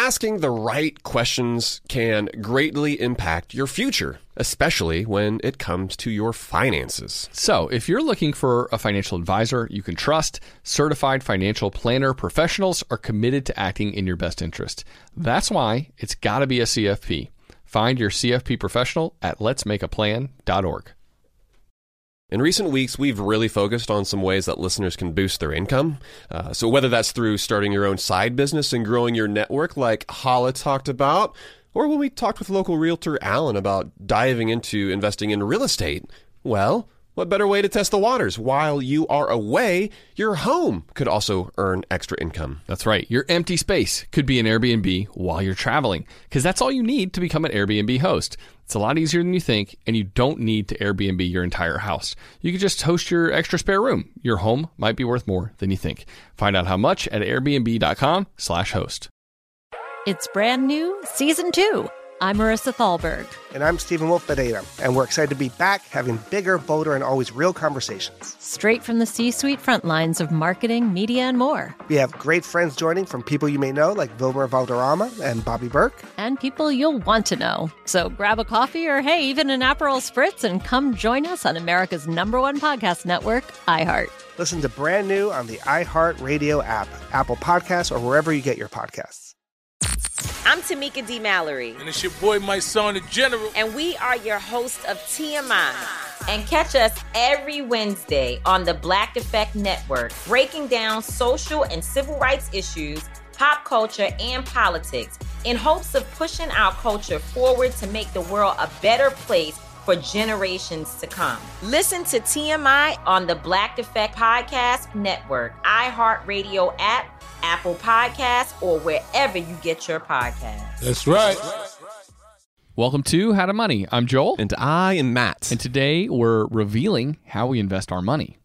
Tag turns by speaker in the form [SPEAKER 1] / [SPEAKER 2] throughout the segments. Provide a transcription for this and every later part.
[SPEAKER 1] asking the right questions can greatly impact your future, especially when it comes to your finances.
[SPEAKER 2] So, if you're looking for a financial advisor you can trust, certified financial planner professionals are committed to acting in your best interest. That's why it's got to be a CFP. Find your CFP professional at letsmakeaplan.org.
[SPEAKER 1] In recent weeks, we've really focused on some ways that listeners can boost their income. So whether that's through starting your own side business and growing your network like Hala talked about, or when we talked with local realtor Alan about diving into investing in real estate, well, what better way to test the waters? While you are away, your home could also earn extra income.
[SPEAKER 2] That's right. Your empty space could be an Airbnb while you're traveling, because that's all you need to become an Airbnb host. It's a lot easier than you think, and you don't need to Airbnb your entire house. You can just host your extra spare room. Your home might be worth more than you think. Find out how much at airbnb.com/host.
[SPEAKER 3] It's brand new, Season 2. I'm Marissa Thalberg.
[SPEAKER 4] And I'm Stephen Wolf Bedeta, and we're excited to be back having bigger, bolder, and always real conversations.
[SPEAKER 3] Straight from the C-suite front lines of marketing, media, and more.
[SPEAKER 4] We have great friends joining from people you may know, like Vilmer Valderrama and Bobby Burke.
[SPEAKER 3] And people you'll want to know. So grab a coffee or, hey, even an Aperol Spritz and come join us on America's #1 podcast network, iHeart.
[SPEAKER 4] Listen to Brand New on the iHeart Radio app, Apple Podcasts, or wherever you get your podcasts.
[SPEAKER 5] I'm Tamika D. Mallory.
[SPEAKER 6] And it's your boy, my son, the General.
[SPEAKER 5] And we are your hosts of TMI. And catch us every Wednesday on the Black Effect Network, breaking down social and civil rights issues, pop culture, and politics, in hopes of pushing our culture forward to make the world a better place for generations to come. Listen to TMI on the Black Effect Podcast Network, iHeartRadio app, Apple Podcasts, or wherever you get your podcasts.
[SPEAKER 6] That's right.
[SPEAKER 2] Welcome to How to Money. I'm Joel.
[SPEAKER 1] And I am Matt.
[SPEAKER 2] And today we're revealing how we invest our money.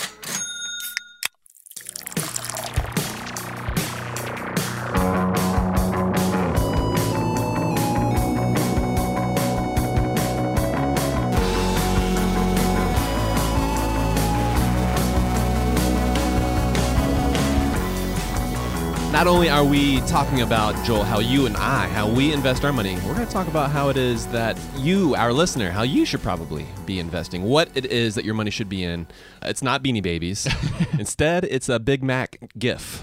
[SPEAKER 1] Not only are we talking about, Joel, how we invest our money, we're going to talk about how it is that you, our listener, how you should probably be investing, what it is that your money should be in. It's not Beanie Babies. Instead, it's a Big Mac GIF.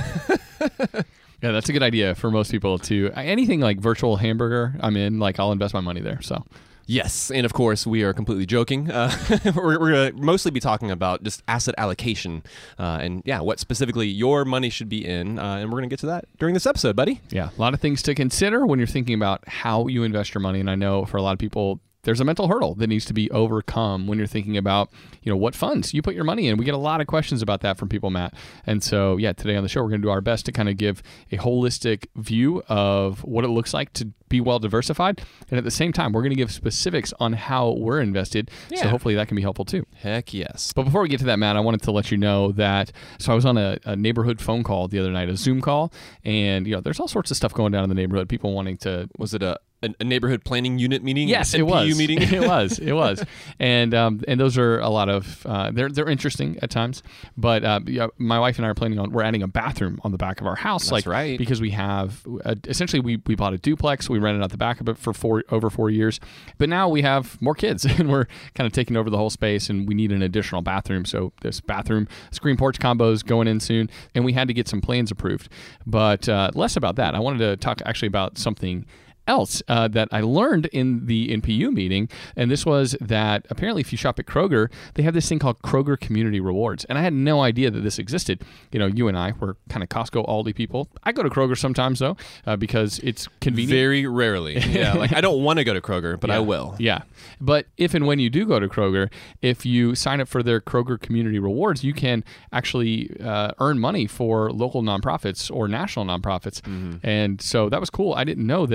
[SPEAKER 2] Yeah, that's a good idea for most people to, anything like virtual hamburger, I'm in, like I'll invest my money there, so.
[SPEAKER 1] Yes, and of course, we are completely joking. We're going to mostly be talking about just asset allocation and, what specifically your money should be in, and we're going to get to that during this episode, buddy.
[SPEAKER 2] Yeah, a lot of things to consider when you're thinking about how you invest your money, and I know for a lot of people, there's a mental hurdle that needs to be overcome when you're thinking about, what funds you put your money in. We get a lot of questions about that from people, Matt. And so, today on the show, we're going to do our best to kind of give a holistic view of what it looks like to be well diversified. And at the same time, we're going to give specifics on how we're invested. Yeah. So hopefully that can be helpful too.
[SPEAKER 1] Heck yes.
[SPEAKER 2] But before we get to that, Matt, I wanted to let you know that, so I was on a neighborhood phone call the other night, a Zoom call, and there's all sorts of stuff going down in the neighborhood. People wanting to,
[SPEAKER 1] was it a neighborhood planning unit meeting?
[SPEAKER 2] Yes, it was. Meeting? It was. And those are a lot of, they're interesting at times. But my wife and I are we're adding a bathroom on the back of our house.
[SPEAKER 1] That's right.
[SPEAKER 2] Because we have, essentially we bought a duplex. We rented out the back of it for over 4 years. But now we have more kids and we're kind of taking over the whole space and we need an additional bathroom. So this bathroom screen porch combo is going in soon. And we had to get some plans approved. But less about that. I wanted to talk actually about something else that I learned in the NPU meeting, and this was that apparently if you shop at Kroger, they have this thing called Kroger Community Rewards, and I had no idea that this existed. You and I were kind of Costco, Aldi people. I go to Kroger sometimes though, because it's convenient.
[SPEAKER 1] Very rarely. Yeah, like I don't want to go to Kroger, but I will.
[SPEAKER 2] Yeah, but if and when you do go to Kroger, if you sign up for their Kroger Community Rewards, you can actually earn money for local nonprofits or national nonprofits, and so that was cool. I didn't know that.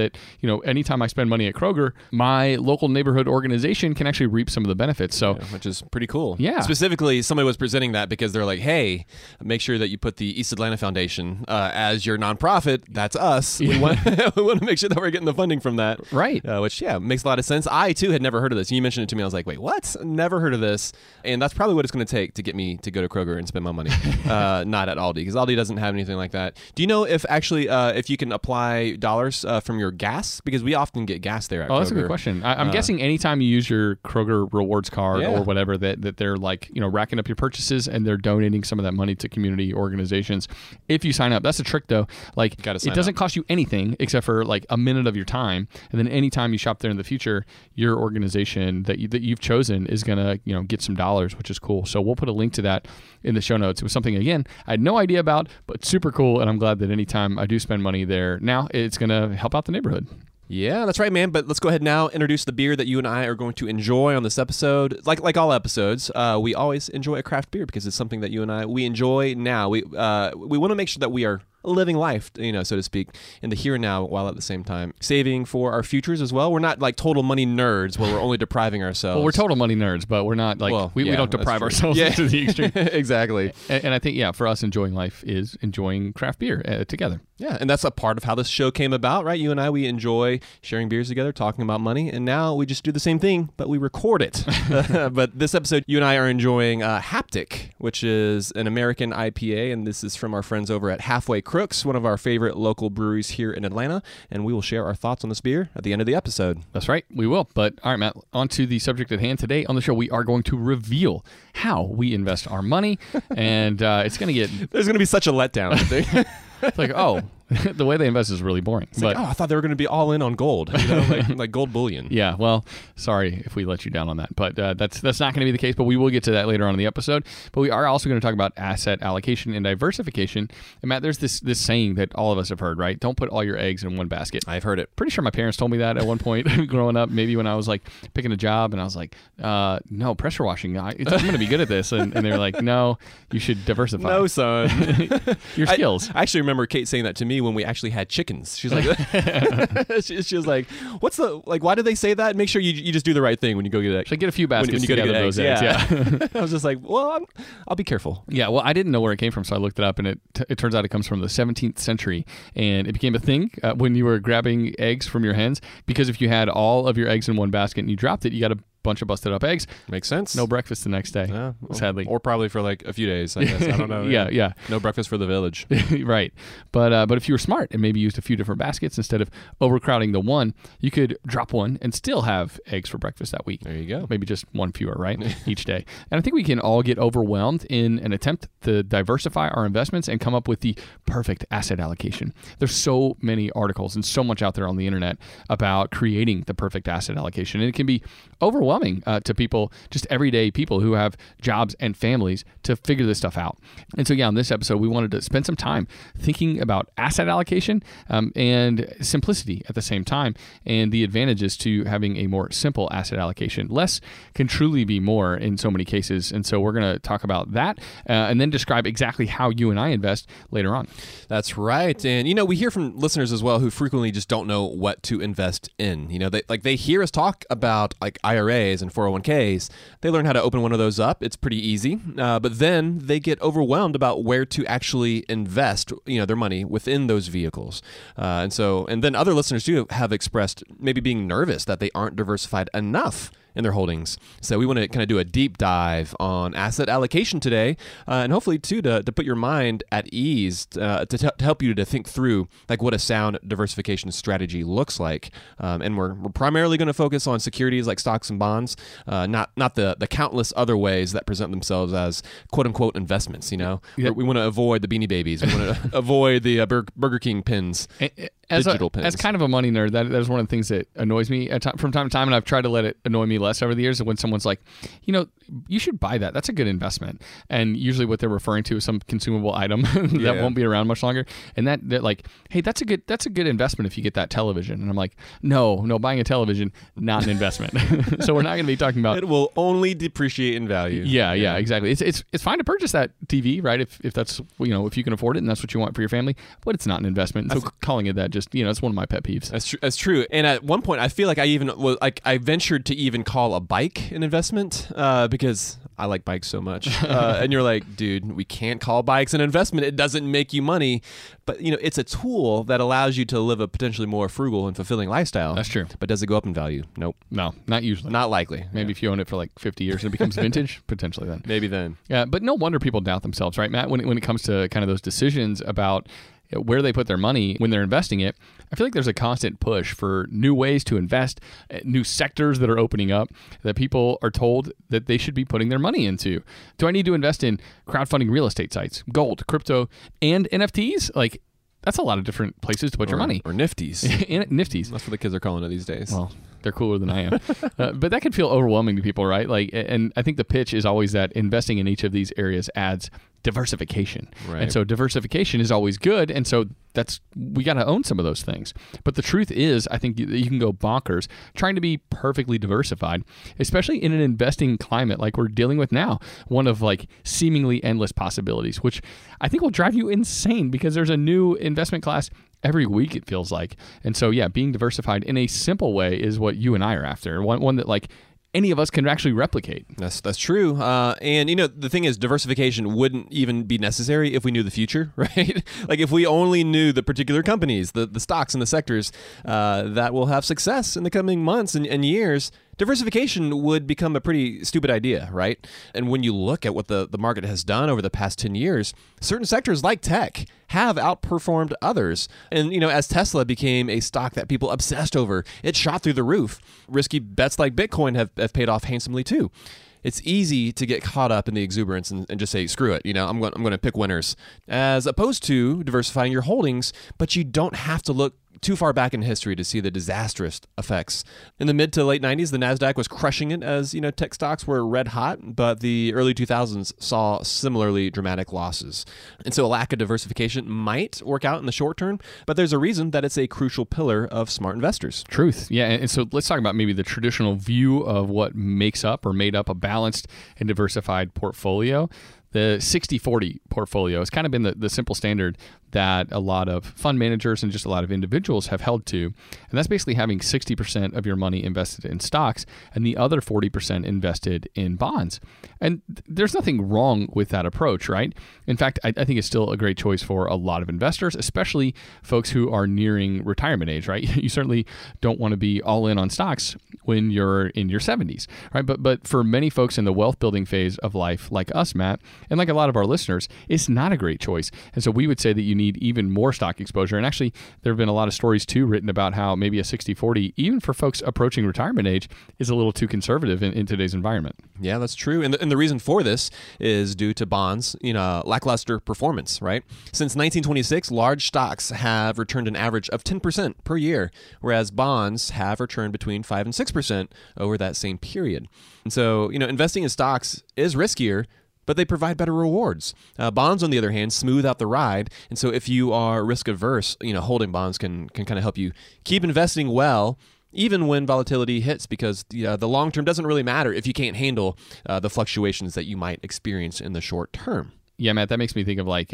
[SPEAKER 2] anytime I spend money at Kroger, my local neighborhood organization can actually reap some of the benefits. So,
[SPEAKER 1] which is pretty cool.
[SPEAKER 2] Yeah.
[SPEAKER 1] Specifically, somebody was presenting that because they're like, hey, make sure that you put the East Atlanta Foundation as your nonprofit. That's us. We want to make sure that we're getting the funding from that.
[SPEAKER 2] Right.
[SPEAKER 1] Which, makes a lot of sense. I, too, had never heard of this. You mentioned it to me. I was like, wait, what? Never heard of this. And that's probably what it's going to take to get me to go to Kroger and spend my money. Not at Aldi, because Aldi doesn't have anything like that. Do you know if actually if you can apply dollars from your gas? Because we often get gas there at Kroger.
[SPEAKER 2] That's a good question. I'm guessing anytime you use your Kroger rewards card or whatever, that they're like, racking up your purchases and they're donating some of that money to community organizations. If you sign up, that's a trick though. Like, it doesn't cost you anything except for like a minute of your time. And then anytime you shop there in the future, your organization that you've chosen is going to, get some dollars, which is cool. So we'll put a link to that in the show notes. It was something, again, I had no idea about, but super cool. And I'm glad that anytime I do spend money there now, it's going to help out the neighborhood.
[SPEAKER 1] Yeah, that's right, man. But let's go ahead now, introduce the beer that you and I are going to enjoy on this episode. Like all episodes, we always enjoy a craft beer because it's something that you and I, we enjoy now. We want to make sure that we are living life, so to speak, in the here and now, while at the same time saving for our futures as well. We're not like total money nerds where we're only depriving ourselves.
[SPEAKER 2] Well, we're total money nerds, but we're not like, we don't deprive ourselves to the extreme.
[SPEAKER 1] Exactly.
[SPEAKER 2] And I think, for us, enjoying life is enjoying craft beer together.
[SPEAKER 1] Yeah, and that's a part of how this show came about, right? You and I, we enjoy sharing beers together, talking about money, and now we just do the same thing, but we record it. But this episode, you and I are enjoying Haptic, which is an American IPA, and this is from our friends over at Halfway Crooks, one of our favorite local breweries here in Atlanta, and we will share our thoughts on this beer at the end of the episode.
[SPEAKER 2] That's right, we will. But all right, Matt, on to the subject at hand. Today on the show, we are going to reveal how we invest our money, and it's going to get...
[SPEAKER 1] There's going to be such a letdown, I think.
[SPEAKER 2] It's like, the way they invest is really boring.
[SPEAKER 1] But I thought they were going to be all in on gold, like gold bullion.
[SPEAKER 2] Yeah, well, sorry if we let you down on that, but that's not going to be the case. But we will get to that later on in the episode. But we are also going to talk about asset allocation and diversification. And Matt, there's this saying that all of us have heard, right? Don't put all your eggs in one basket.
[SPEAKER 1] I've heard it.
[SPEAKER 2] Pretty sure my parents told me that at one point growing up. Maybe when I was like picking a job, and I was like, no, pressure washing. I'm going to be good at this, and they were like, no, you should diversify.
[SPEAKER 1] No, son.
[SPEAKER 2] Your skills.
[SPEAKER 1] I actually remember Kate saying that to me when we actually had chickens. She's like, she was like, why do they say that? Make sure you just do the right thing when you go get it.
[SPEAKER 2] Should get a few baskets when you go to get those eggs.
[SPEAKER 1] Yeah. I was just like, well, I'll be careful.
[SPEAKER 2] Yeah, well, I didn't know where it came from, so I looked it up, and it turns out it comes from the 17th century, and it became a thing when you were grabbing eggs from your hens, because if you had all of your eggs in one basket and you dropped it, you got a bunch of busted up eggs.
[SPEAKER 1] Makes sense.
[SPEAKER 2] No breakfast the next day, sadly.
[SPEAKER 1] Or probably for like a few days, I guess. I don't know.
[SPEAKER 2] Yeah.
[SPEAKER 1] No breakfast for the village.
[SPEAKER 2] Right. But if you were smart and maybe used a few different baskets instead of overcrowding the one, you could drop one and still have eggs for breakfast that week.
[SPEAKER 1] There you go.
[SPEAKER 2] Maybe just one fewer, right? Each day. And I think we can all get overwhelmed in an attempt to diversify our investments and come up with the perfect asset allocation. There's so many articles and so much out there on the internet about creating the perfect asset allocation. And it can be overwhelming to people, just everyday people who have jobs and families, to figure this stuff out. And so, on this episode, we wanted to spend some time thinking about asset allocation and simplicity at the same time, and the advantages to having a more simple asset allocation. Less can truly be more in so many cases. And so we're going to talk about that and then describe exactly how you and I invest later on.
[SPEAKER 1] That's right. And, we hear from listeners as well who frequently just don't know what to invest in. They hear us talk about like IRAs and 401ks. They learn how to open one of those up. It's pretty easy. But then they get overwhelmed about where to actually invest, their money within those vehicles. And then other listeners too have expressed maybe being nervous that they aren't diversified enough in their holdings. So we want to kind of do a deep dive on asset allocation today, and hopefully too to put your mind at ease, to help you to think through like what a sound diversification strategy looks like. And we're primarily going to focus on securities like stocks and bonds, not the countless other ways that present themselves as quote unquote investments. We want to avoid the Beanie Babies. We want to avoid the Burger King pins. Digital pins.
[SPEAKER 2] As kind of a money nerd, that is one of the things that annoys me from time to time, and I've tried to let it annoy me less over the years. When someone's like, you should buy that. That's a good investment. And usually what they're referring to is some consumable item that won't be around much longer. And that like, hey, that's a good investment if you get that television. And I'm like, no, buying a television, not an investment. So we're not going to be talking about.
[SPEAKER 1] It will only depreciate in value.
[SPEAKER 2] Yeah, exactly. It's fine to purchase that TV, right? If that's if you can afford it and that's what you want for your family, but it's not an investment. So calling it that just, it's one of my pet peeves.
[SPEAKER 1] That's true. And at one point, I feel like I ventured to even call a bike an investment because I like bikes so much. And you're like, dude, we can't call bikes an investment. It doesn't make you money. But, it's a tool that allows you to live a potentially more frugal and fulfilling lifestyle.
[SPEAKER 2] That's true.
[SPEAKER 1] But does it go up in value? Nope.
[SPEAKER 2] No, not usually.
[SPEAKER 1] Not likely.
[SPEAKER 2] Maybe if you own it for like 50 years and it becomes vintage, potentially then.
[SPEAKER 1] Maybe then.
[SPEAKER 2] Yeah, but no wonder people doubt themselves, right, Matt? When it comes to kind of those decisions about where they put their money when they're investing it, I feel like there's a constant push for new ways to invest, new sectors that are opening up that people are told that they should be putting their money into. Do I need to invest in crowdfunding real estate sites, gold, crypto, and NFTs? Like, that's a lot of different places to put your money.
[SPEAKER 1] Or Nifties.
[SPEAKER 2] Nifties.
[SPEAKER 1] That's what the kids are calling it these days.
[SPEAKER 2] Well, they're cooler than I am. But that can feel overwhelming to people, right? Like, and I think the pitch is always that investing in each of these areas adds diversification.
[SPEAKER 1] Right.
[SPEAKER 2] And so diversification is always good. And so we got to own some of those things. But the truth is, I think you can go bonkers trying to be perfectly diversified, especially in an investing climate like we're dealing with now, one of like seemingly endless possibilities, which I think will drive you insane because there's a new investment class every week, it feels like. And so, yeah, being diversified in a simple way is what you and I are after. One that like any of us can actually replicate.
[SPEAKER 1] That's true. And the thing is, diversification wouldn't even be necessary if we knew the future, right? Like if we only knew the particular companies, the stocks and the sectors that will have success in the coming months and years, diversification would become a pretty stupid idea, right? And when you look at what the market has done over the past 10 years, certain sectors like tech have outperformed others. And, as Tesla became a stock that people obsessed over, it shot through the roof. Risky bets like Bitcoin have paid off handsomely too. It's easy to get caught up in the exuberance and just say, screw it, I'm going to pick winners, as opposed to diversifying your holdings, but you don't have to look too far back in history to see the disastrous effects. In the mid to late 90s, the NASDAQ was crushing it as, tech stocks were red hot, but the early 2000s saw similarly dramatic losses. And so a lack of diversification might work out in the short term, but there's a reason that it's a crucial pillar of smart investors.
[SPEAKER 2] Truth. Yeah. And so let's talk about maybe the traditional view of what makes up or made up a balanced and diversified portfolio. The 60-40 portfolio has kind of been the simple standard that a lot of fund managers and just a lot of individuals have held to. And that's basically having 60% of your money invested in stocks and the other 40% invested in bonds. And there's nothing wrong with that approach, right? In fact, I think it's still a great choice for a lot of investors, especially folks who are nearing retirement age, right? You certainly don't want to be all in on stocks when you're in your 70s, right? But for many folks in the wealth building phase of life, like us, Matt, and like a lot of our listeners, it's not a great choice. And so we would say that you need even more stock exposure. And actually, there have been a lot of stories too written about how maybe a 60-40, even for folks approaching retirement age, is a little too conservative in today's environment.
[SPEAKER 1] Yeah, that's true. And the reason for this is due to bonds, lackluster performance, right? Since 1926, large stocks have returned an average of 10% per year, whereas bonds have returned between 5 and 6% over that same period. And so, investing in stocks is riskier, but they provide better rewards. Bonds, on the other hand, smooth out the ride. And so if you are risk averse, holding bonds can kind of help you keep investing well, even when volatility hits, because the long term doesn't really matter if you can't handle the fluctuations that you might experience in the short term.
[SPEAKER 2] Yeah, Matt, that makes me think of like,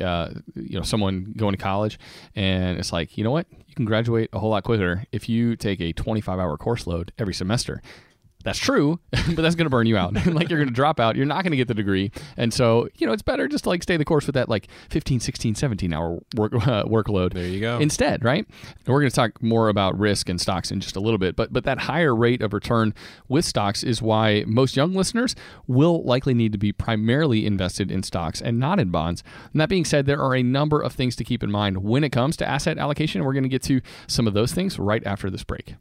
[SPEAKER 2] someone going to college and it's like, you know what? You can graduate a whole lot quicker if you take a 25-hour course load every semester. That's true, but that's going to burn you out. Like you're going to drop out. You're not going to get the degree. And so, it's better just to like stay the course with that like 15, 16, 17-hour workload.
[SPEAKER 1] There you go.
[SPEAKER 2] Instead, right? And we're going to talk more about risk and stocks in just a little bit. But that higher rate of return with stocks is why most young listeners will likely need to be primarily invested in stocks and not in bonds. And that being said, there are a number of things to keep in mind when it comes to asset allocation. We're going to get to some of those things right after this break.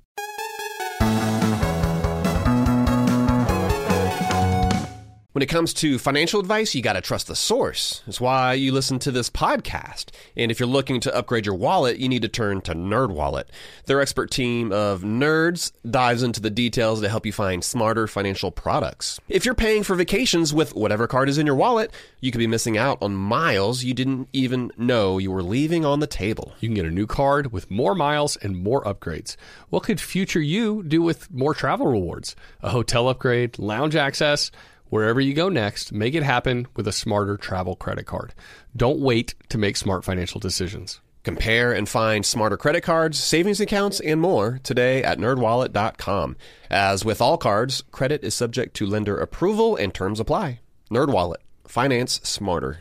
[SPEAKER 1] When it comes to financial advice, you got to trust the source. That's why you listen to this podcast. And if you're looking to upgrade your wallet, you need to turn to NerdWallet. Their expert team of nerds dives into the details to help you find smarter financial products. If you're paying for vacations with whatever card is in your wallet, you could be missing out on miles you didn't even know you were leaving on the table.
[SPEAKER 7] You can get a new card with more miles and more upgrades. What could future you do with more travel rewards? A hotel upgrade, lounge access. Wherever you go next, make it happen with a smarter travel credit card. Don't wait to make smart financial decisions.
[SPEAKER 1] Compare and find smarter credit cards, savings accounts, and more today at nerdwallet.com. As with all cards, credit is subject to lender approval and terms apply. NerdWallet. Finance smarter.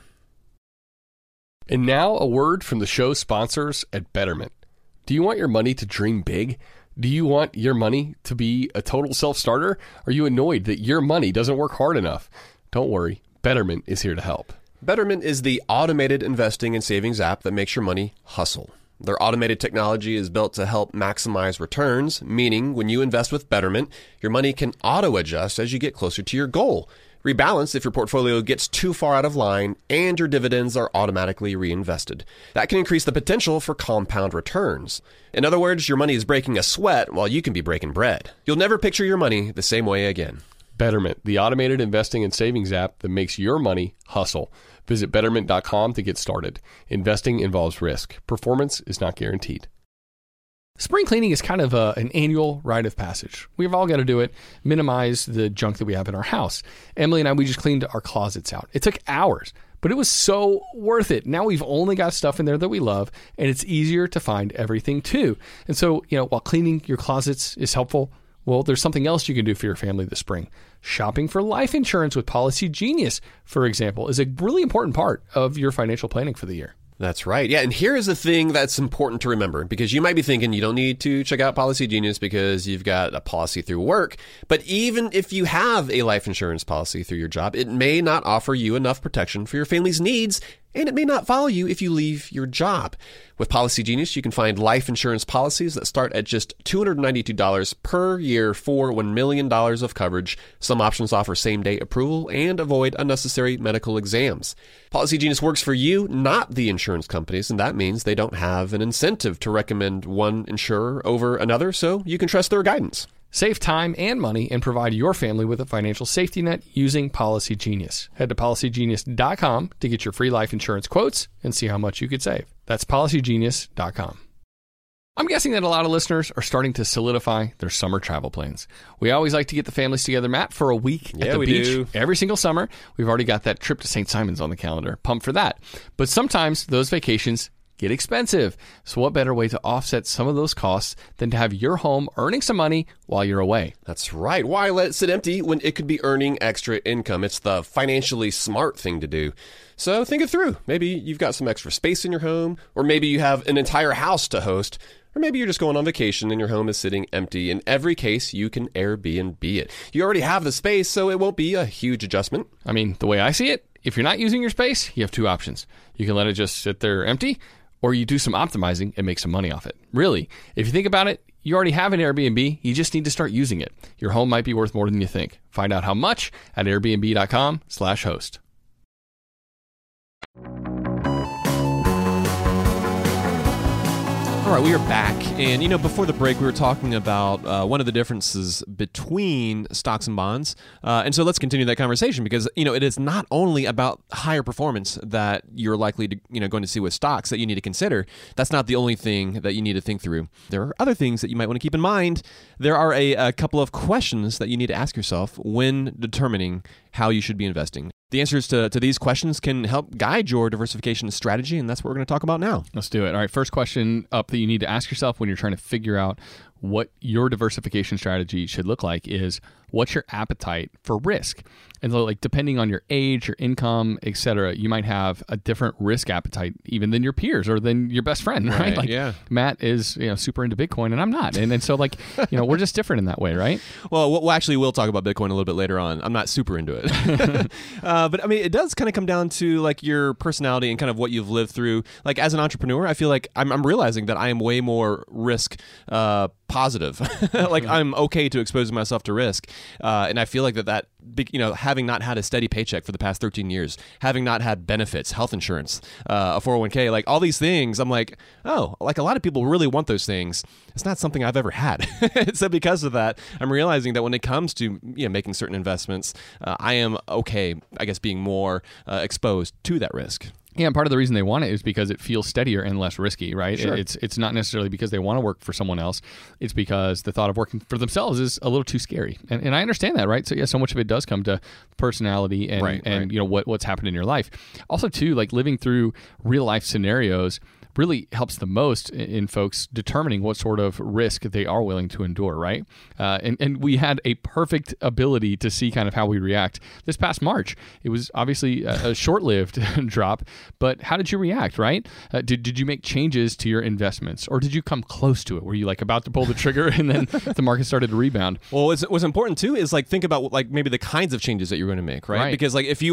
[SPEAKER 7] And now a word from the show sponsors at Betterment. Do you want your money to dream big? Do you want your money to be a total self-starter? Are you annoyed that your money doesn't work hard enough? Don't worry, Betterment is here to help.
[SPEAKER 1] Betterment is the automated investing and savings app that makes your money hustle. Their automated technology is built to help maximize returns, meaning when you invest with Betterment, your money can auto-adjust as you get closer to your goal. Rebalance if your portfolio gets too far out of line, and your dividends are automatically reinvested. That can increase the potential for compound returns. In other words, your money is breaking a sweat while you can be breaking bread. You'll never picture your money the same way again.
[SPEAKER 7] Betterment, the automated investing and savings app that makes your money hustle. Visit Betterment.com to get started. Investing involves risk. Performance is not guaranteed. Spring cleaning is kind of an annual rite of passage. We've all got to do it, minimize the junk that we have in our house. Emily and I, we just cleaned our closets out. It took hours, but it was so worth it. Now we've only got stuff in there that we love, and it's easier to find everything too. And so, while cleaning your closets is helpful, well, there's something else you can do for your family this spring. Shopping for life insurance with Policy Genius, for example, is a really important part of your financial planning for the year.
[SPEAKER 1] That's right. Yeah, and here is the thing that's important to remember, because you might be thinking you don't need to check out Policy Genius because you've got a policy through work. But even if you have a life insurance policy through your job, it may not offer you enough protection for your family's needs, and it may not follow you if you leave your job. With Policy Genius, you can find life insurance policies that start at just $292 per year for $1 million of coverage. Some options offer same-day approval and avoid unnecessary medical exams. Policy Genius works for you, not the insurance companies, and that means they don't have an incentive to recommend one insurer over another, so you can trust their guidance.
[SPEAKER 2] Save time and money and provide your family with a financial safety net using Policy Genius. Head to policygenius.com to get your free life insurance quotes and see how much you could save. That's policygenius.com. I'm guessing that a lot of listeners are starting to solidify their summer travel plans. We always like to get the families together, Matt, for a week at the beach every single summer. We've already got that trip to St. Simon's on the calendar. Pumped for that. But sometimes those vacations get expensive. So what better way to offset some of those costs than to have your home earning some money while you're away?
[SPEAKER 1] That's right. Why let it sit empty when it could be earning extra income? It's the financially smart thing to do. So think it through. Maybe you've got some extra space in your home, or maybe you have an entire house to host, or maybe you're just going on vacation and your home is sitting empty. In every case, you can Airbnb it. You already have the space, so it won't be a huge adjustment.
[SPEAKER 2] I mean, the way I see it, if you're not using your space, you have two options. You can let it just sit there empty, or you do some optimizing and make some money off it. Really, if you think about it, you already have an Airbnb. You just need to start using it. Your home might be worth more than you think. Find out how much at airbnb.com/host.
[SPEAKER 1] All right, we are back. And, before the break, we were talking about one of the differences between stocks and bonds. And so let's continue that conversation because, it is not only about higher performance that you're likely to, going to see with stocks that you need to consider. That's not the only thing that you need to think through. There are other things that you might want to keep in mind. There are a couple of questions that you need to ask yourself when determining how you should be investing. The answers to these questions can help guide your diversification strategy, and that's what we're going to talk about now.
[SPEAKER 2] Let's do it. All right, first question up that you need to ask yourself when you're trying to figure out what your diversification strategy should look like is, what's your appetite for risk? And so, depending on your age, your income, et cetera, you might have a different risk appetite even than your peers or than your best friend, right?
[SPEAKER 1] Yeah.
[SPEAKER 2] Matt is super into Bitcoin and I'm not. And so, we're just different in that way, right?
[SPEAKER 1] Well, we'll talk about Bitcoin a little bit later on. I'm not super into it. But, I mean, it does kind of come down to, your personality and kind of what you've lived through. As an entrepreneur, I feel like I'm realizing that I am way more risk positive. I'm okay to expose myself to risk. And I feel like that having not had a steady paycheck for the past 13 years, having not had benefits, health insurance, a 401k, all these things, I'm like, oh, a lot of people really want those things. It's not something I've ever had. So because of that, I'm realizing that when it comes to making certain investments, I am okay, I guess, being more exposed to that risk.
[SPEAKER 2] Yeah, and part of the reason they want it is because it feels steadier and less risky, right?
[SPEAKER 1] Sure.
[SPEAKER 2] It's not necessarily because they want to work for someone else. It's because the thought of working for themselves is a little too scary. And I understand that, right? So yeah, so much of it does come to personality and
[SPEAKER 1] right.
[SPEAKER 2] what's happened in your life. Also too, living through real life scenarios really helps the most in folks determining what sort of risk they are willing to endure, right? And we had a perfect ability to see kind of how we react this past March. It was obviously a short-lived drop, but how did you react, right? Did you make changes to your investments, or did you come close to it? Were you like about to pull the trigger and then the market started to rebound?
[SPEAKER 1] Well, what's important too is like think about like maybe the kinds of changes that you're going to make, right? Because like if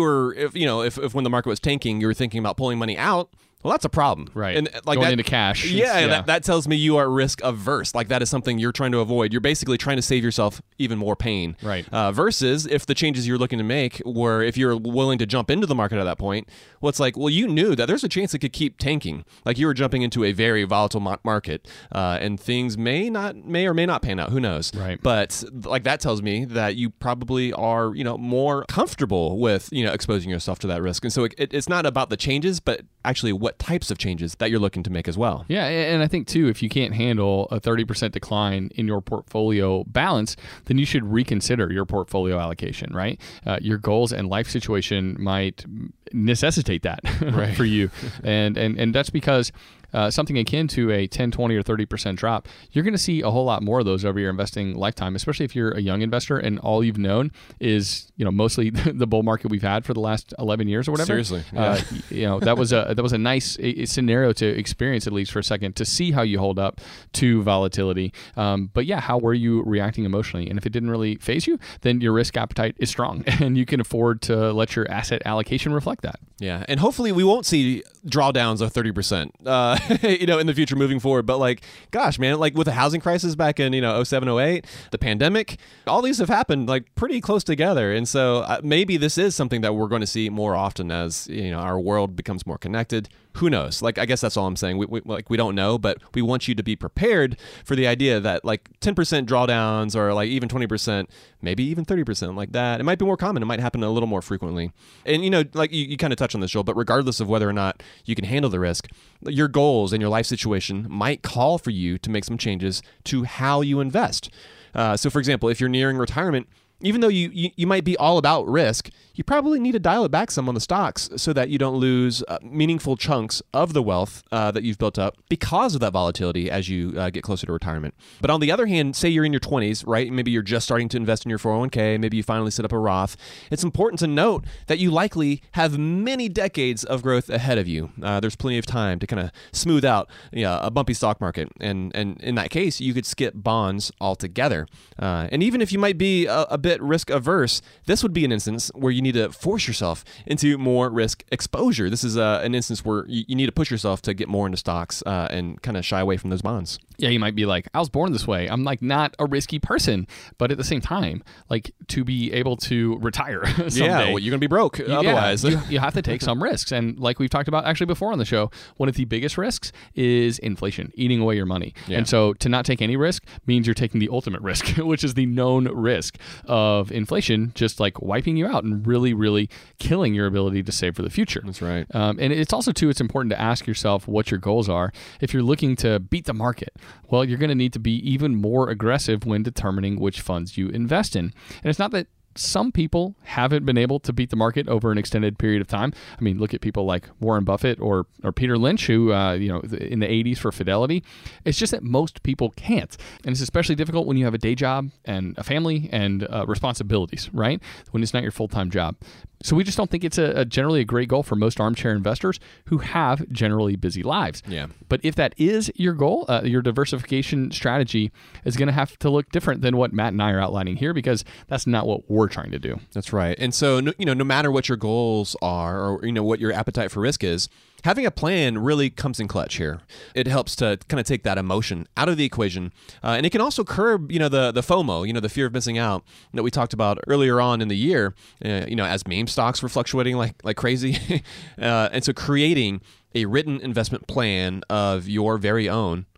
[SPEAKER 1] when the market was tanking, you were thinking about pulling money out. Well, that's a problem.
[SPEAKER 2] Right.
[SPEAKER 1] And like
[SPEAKER 2] going into cash.
[SPEAKER 1] Yeah, that tells me you are risk averse. Like that is something you're trying to avoid. You're basically trying to save yourself even more pain.
[SPEAKER 2] Right.
[SPEAKER 1] Versus if the changes you're looking to make were if you're willing to jump into the market at that point, well, it's like, well, you knew that there's a chance it could keep tanking. Like you were jumping into a very volatile market, and things may or may not pan out. Who knows?
[SPEAKER 2] Right.
[SPEAKER 1] But like that tells me that you probably are, more comfortable with, exposing yourself to that risk. And so it's not about the changes, but actually what types of changes that you're looking to make as well.
[SPEAKER 2] Yeah, and I think too, if you can't handle a 30% decline in your portfolio balance, then you should reconsider your portfolio allocation, right? Your goals and life situation might necessitate that for you. And that's because something akin to a 10, 20, or 30% drop, you're going to see a whole lot more of those over your investing lifetime, especially if you're a young investor and all you've known is, mostly the bull market we've had for the last 11 years or whatever.
[SPEAKER 1] Seriously. Yeah.
[SPEAKER 2] That was a nice scenario to experience, at least for a second, to see how you hold up to volatility. But yeah, how were you reacting emotionally? And if it didn't really faze you, then your risk appetite is strong and you can afford to let your asset allocation reflect that.
[SPEAKER 1] Yeah. And hopefully we won't see drawdowns of 30%. In the future moving forward. But like, gosh, man, like with the housing crisis back in, 07, 08, the pandemic, all these have happened like pretty close together. And so maybe this is something that we're going to see more often as, our world becomes more connected. Who knows? Like, I guess that's all I'm saying. We don't know, but we want you to be prepared for the idea that like 10% drawdowns or like even 20%, maybe even 30% like that. It might be more common. It might happen a little more frequently. And, like you kind of touched on this, Joel, but regardless of whether or not you can handle the risk, your goals and your life situation might call for you to make some changes to how you invest. So, for example, if you're nearing retirement, even though you might be all about risk, you probably need to dial it back some on the stocks so that you don't lose meaningful chunks of the wealth that you've built up because of that volatility as you get closer to retirement. But on the other hand, say you're in your 20s, right? Maybe you're just starting to invest in your 401k. Maybe you finally set up a Roth. It's important to note that you likely have many decades of growth ahead of you. There's plenty of time to kind of smooth out a bumpy stock market. And in that case, you could skip bonds altogether. And even if you might be a bit risk averse, this would be an instance where you need to force yourself into more risk exposure. This is an instance where you need to push yourself to get more into stocks and kind of shy away from those bonds.
[SPEAKER 2] Yeah, you might be like, I was born this way. I'm like not a risky person, but at the same time, like to be able to retire someday.
[SPEAKER 1] Yeah, well, you're going to be broke otherwise.
[SPEAKER 2] You have to take some risks. And like we've talked about actually before on the show, one of the biggest risks is inflation, eating away your money. Yeah. And so to not take any risk means you're taking the ultimate risk, which is the known risk of inflation just like wiping you out and really, really killing your ability to save for the future.
[SPEAKER 1] That's right.
[SPEAKER 2] And it's also, too, it's important to ask yourself what your goals are. If you're looking to beat the market, well, you're going to need to be even more aggressive when determining which funds you invest in. And it's not that some people haven't been able to beat the market over an extended period of time. I mean, look at people like Warren Buffett or Peter Lynch, who, in the 80s for Fidelity. It's just that most people can't. And it's especially difficult when you have a day job and a family and responsibilities, right? When it's not your full-time job. So we just don't think it's generally a great goal for most armchair investors who have generally busy lives.
[SPEAKER 1] Yeah.
[SPEAKER 2] But if that is your goal, your diversification strategy is going to have to look different than what Matt and I are outlining here, because that's not what we're trying to do.
[SPEAKER 1] That's right. And so, no matter what your goals are or, what your appetite for risk is, having a plan really comes in clutch here. It helps to kind of take that emotion out of the equation. And it can also curb, the FOMO, the fear of missing out that we talked about earlier on in the year, as meme stocks were fluctuating like crazy. And so creating a written investment plan of your very own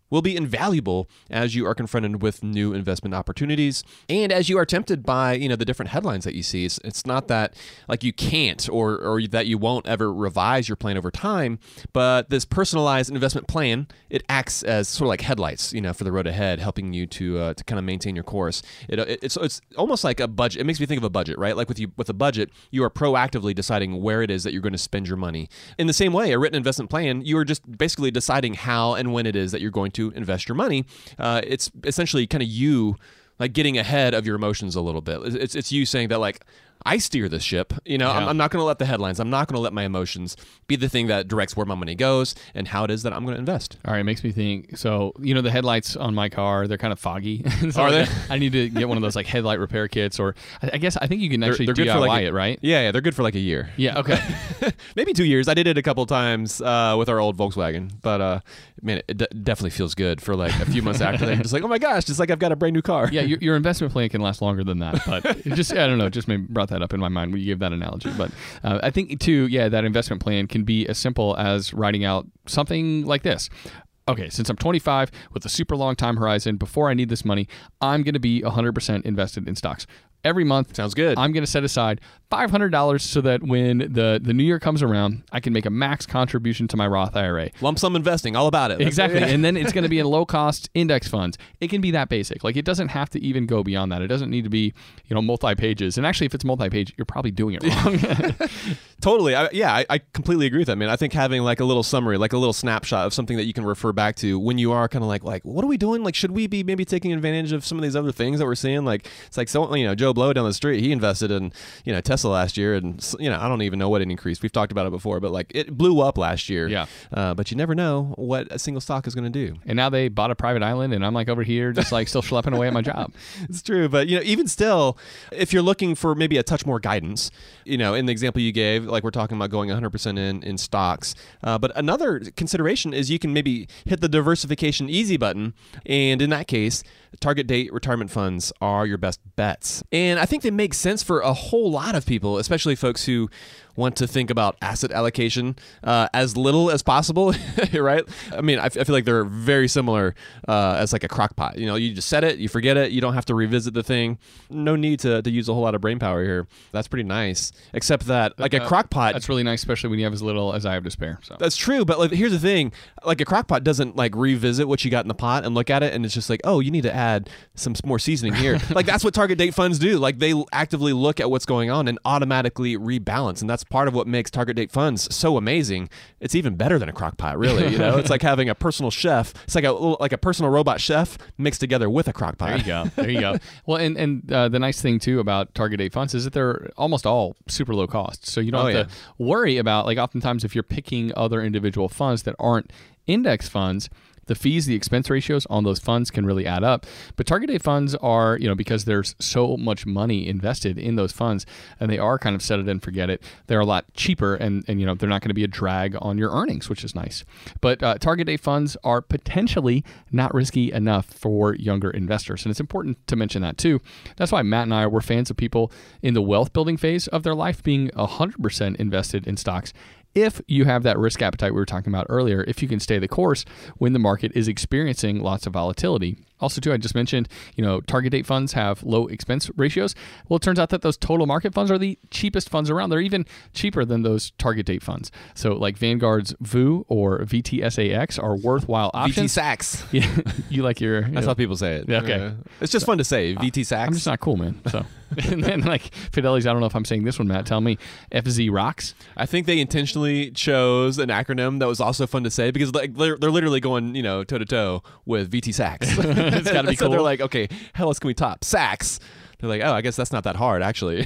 [SPEAKER 1] will be invaluable as you are confronted with new investment opportunities and as you are tempted by, the different headlines that you see. It's not that like you can't or that you won't ever revise your plan over time, but this personalized investment plan, it acts as sort of like headlights, for the road ahead, helping you to kind of maintain your course. It's almost like a budget. It makes me think of a budget, right? Like with a budget, you are proactively deciding where it is that you're going to spend your money. In the same way, a written investment plan, you are just basically deciding how and when it is that you're going to invest your money. It's essentially kind of you like getting ahead of your emotions a little bit. It's you saying that like, I steer this ship. I'm not going to let the headlines, I'm not going to let my emotions be the thing that directs where my money goes and how it is that I'm going to invest.
[SPEAKER 2] All right, it makes me think. So, the headlights on my car, they're kind of foggy. So
[SPEAKER 1] Are they?
[SPEAKER 2] I need to get one of those like headlight repair kits, or I think you can actually
[SPEAKER 1] they're good
[SPEAKER 2] DIY
[SPEAKER 1] for like
[SPEAKER 2] it, right?
[SPEAKER 1] Yeah, they're good for like a year.
[SPEAKER 2] Yeah, okay.
[SPEAKER 1] Maybe 2 years. I did it a couple times with our old Volkswagen, but man, it definitely feels good for like a few months after that. I'm just like, oh my gosh, just like I've got a brand new car.
[SPEAKER 2] Yeah, your investment plan can last longer than that, but I don't know, just maybe brought that up in my mind when you gave that analogy. But I think too, that investment plan can be as simple as writing out something like this. Okay, since I'm 25 with a super long time horizon, before I need this money, I'm going to be 100% invested in stocks. Every month,
[SPEAKER 1] sounds good.
[SPEAKER 2] I'm going to set aside $500 so that when the new year comes around, I can make a max contribution to my Roth IRA.
[SPEAKER 1] Lump sum investing, all about it.
[SPEAKER 2] Exactly. And then it's going to be in low-cost index funds. It can be that basic. Like, it doesn't have to even go beyond that. It doesn't need to be, multi-pages. And actually, if it's multi-page, you're probably doing it wrong.
[SPEAKER 1] Totally. I completely agree with that, man. I think having like a little summary, like a little snapshot of something that you can refer back to when you are kind of like, what are we doing? Like, should we be maybe taking advantage of some of these other things that we're seeing? Like, it's like, so, Joe Blow down the street, he invested in, Tesla last year, and, I don't even know what it increased. We've talked about it before, but like it blew up last year.
[SPEAKER 2] Yeah.
[SPEAKER 1] But you never know what a single stock is going to do.
[SPEAKER 2] And now they bought a private island, and I'm like over here just like still schlepping away at my job.
[SPEAKER 1] It's true. But, even still, if you're looking for maybe a touch more guidance, in the example you gave, like we're talking about going 100% in stocks. But another consideration is you can maybe hit the diversification easy button. And in that case, target date retirement funds are your best bets. And I think they make sense for a whole lot of people, especially folks who want to think about asset allocation as little as possible, right? I mean, I feel like they're very similar as like a crock pot. You just set it, you forget it, you don't have to revisit the thing. No need to use a whole lot of brain power here. That's pretty nice. Except that, like a crock pot...
[SPEAKER 2] That's really nice, especially when you have as little as I have to spare. So.
[SPEAKER 1] That's true, but like, here's the thing. Like a crock pot doesn't like revisit what you got in the pot and look at it, and it's just like, oh, you need to add some more seasoning here. Like that's what target date funds do. Like they actively look at what's going on and automatically rebalance, and that's part of what makes target date funds so amazing. It's even better than a crock pot, really. It's like having a personal chef. It's like a personal robot chef mixed together with a crock pot.
[SPEAKER 2] There you go. Well, and the nice thing too about target date funds is that they're almost all super low cost, so you don't have to worry about, like, oftentimes if you're picking other individual funds that aren't index funds, the fees, the expense ratios on those funds can really add up. But target date funds are, because there's so much money invested in those funds, and they are kind of set it and forget it, they're a lot cheaper, and they're not going to be a drag on your earnings, which is nice. But target date funds are potentially not risky enough for younger investors, and it's important to mention that too. That's why Matt and I were fans of people in the wealth building phase of their life being 100% invested in stocks. If you have that risk appetite we were talking about earlier, if you can stay the course when the market is experiencing lots of volatility. Also, too, I just mentioned, target date funds have low expense ratios. Well, it turns out that those total market funds are the cheapest funds around. They're even cheaper than those target date funds. So like Vanguard's VOO or VTSAX are worthwhile options.
[SPEAKER 1] VT-SAX.
[SPEAKER 2] Yeah, you like your...
[SPEAKER 1] That's how people say it.
[SPEAKER 2] Yeah, okay.
[SPEAKER 1] It's just fun to say, VT-SAX.
[SPEAKER 2] I'm just not cool, man. So, and then like Fidelity's, I don't know if I'm saying this one, Matt. Tell me. FZ Rocks.
[SPEAKER 1] I think they intentionally chose an acronym that was also fun to say because like they're literally going, toe-to-toe with VT-SAX.
[SPEAKER 2] It's got to be
[SPEAKER 1] so
[SPEAKER 2] cool.
[SPEAKER 1] They're like, okay, how else can we top Sax? They're like, oh, I guess that's not that hard, actually.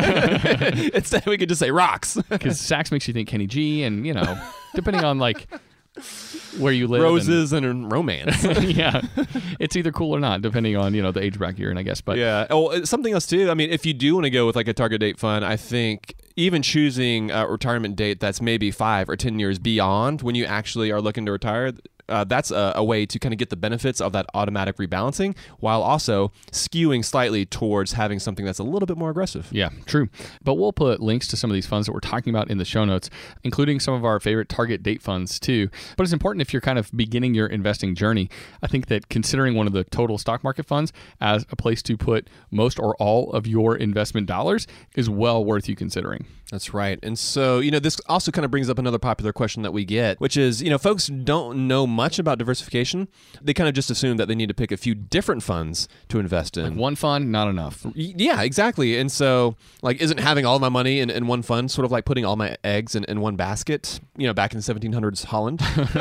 [SPEAKER 1] Instead, we could just say rocks.
[SPEAKER 2] Because Sax makes you think Kenny G, and depending on like where you live,
[SPEAKER 1] roses and romance.
[SPEAKER 2] Yeah, it's either cool or not, depending on the age bracket you're in, I guess. But
[SPEAKER 1] yeah, something else too. I mean, if you do want to go with like a target date fund, I think even choosing a retirement date that's maybe 5 or 10 years beyond when you actually are looking to retire, that's a way to kind of get the benefits of that automatic rebalancing while also skewing slightly towards having something that's a little bit more aggressive.
[SPEAKER 2] Yeah, true. But we'll put links to some of these funds that we're talking about in the show notes, including some of our favorite target date funds too. But it's important if you're kind of beginning your investing journey, I think that considering one of the total stock market funds as a place to put most or all of your investment dollars is well worth you considering.
[SPEAKER 1] That's right. And so, this also kind of brings up another popular question that we get, which is, folks don't know much about diversification. They kind of just assume that they need to pick a few different funds to invest in.
[SPEAKER 2] Like one fund, not enough.
[SPEAKER 1] Yeah, exactly. And so, isn't having all of my money in one fund sort of like putting all my eggs in one basket, back in the 1700s Holland?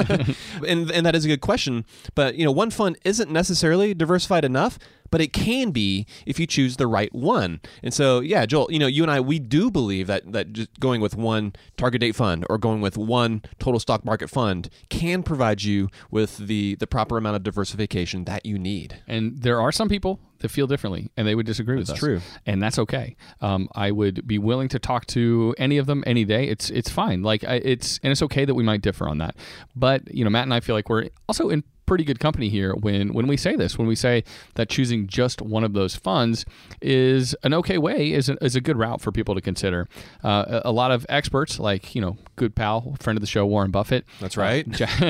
[SPEAKER 1] and that is a good question. But, one fund isn't necessarily diversified enough, but it can be if you choose the right one. And so, yeah, Joel, you and I, we do believe that just going with one target date fund or going with one total stock market fund can provide you with the proper amount of diversification that you need.
[SPEAKER 2] And there are some people that feel differently, and they would disagree with us.
[SPEAKER 1] That's true.
[SPEAKER 2] And that's okay. I would be willing to talk to any of them any day. It's fine. It's okay that we might differ on that. But, Matt and I feel like we're also in pretty good company here when we say this, when we say that choosing just one of those funds is an okay way, is a good route for people to consider. A lot of experts, like, good pal, friend of the show, Warren Buffett.
[SPEAKER 1] That's right.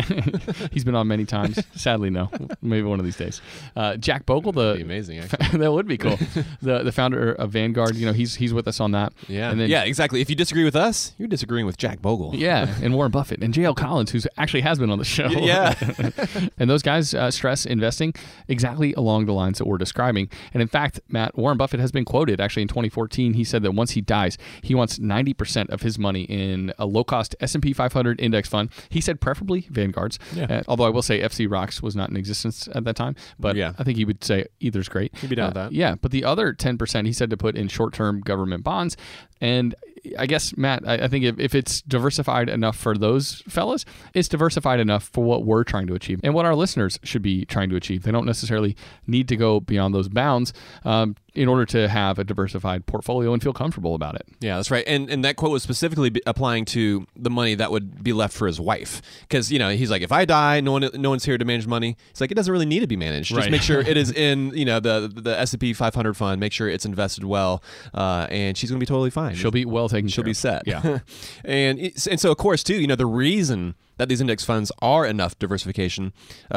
[SPEAKER 2] He's been on many times. Sadly, no. Maybe one of these days. Jack Bogle,
[SPEAKER 1] that'd be amazing, actually.
[SPEAKER 2] That would be cool. The founder of Vanguard, he's with us on that.
[SPEAKER 1] Yeah.
[SPEAKER 2] And then,
[SPEAKER 1] yeah, exactly. If you disagree with us, you're disagreeing with Jack Bogle.
[SPEAKER 2] Yeah, and Warren Buffett and J.L. Collins, who actually has been on the show.
[SPEAKER 1] Yeah.
[SPEAKER 2] And those guys stress investing exactly along the lines that we're describing. And in fact, Matt, Warren Buffett has been quoted actually in 2014. He said that once he dies, he wants 90% of his money in a low-cost S&P 500 index fund. He said preferably Vanguard's. Yeah. Although I will say FC Rocks was not in existence at that time. But yeah. I think he would say either's great.
[SPEAKER 1] He'd be down with that.
[SPEAKER 2] Yeah, but the other 10% he said to put in short-term government bonds. And I guess, Matt, I think if it's diversified enough for those fellas, it's diversified enough for what we're trying to achieve and what our listeners should be trying to achieve. They don't necessarily need to go beyond those bounds in order to have a diversified portfolio and feel comfortable about it.
[SPEAKER 1] Yeah, that's right. And that quote was specifically applying to the money that would be left for his wife. Because, he's like, if I die, no one's here to manage money. It's like, it doesn't really need to be managed. Just make sure it is in, the S&P 500 fund. Make sure it's invested well. And she's going to be totally fine.
[SPEAKER 2] She'll be well taken care of.
[SPEAKER 1] She'll be set.
[SPEAKER 2] Yeah.
[SPEAKER 1] and so, of course, too, the reason that these index funds are enough diversification,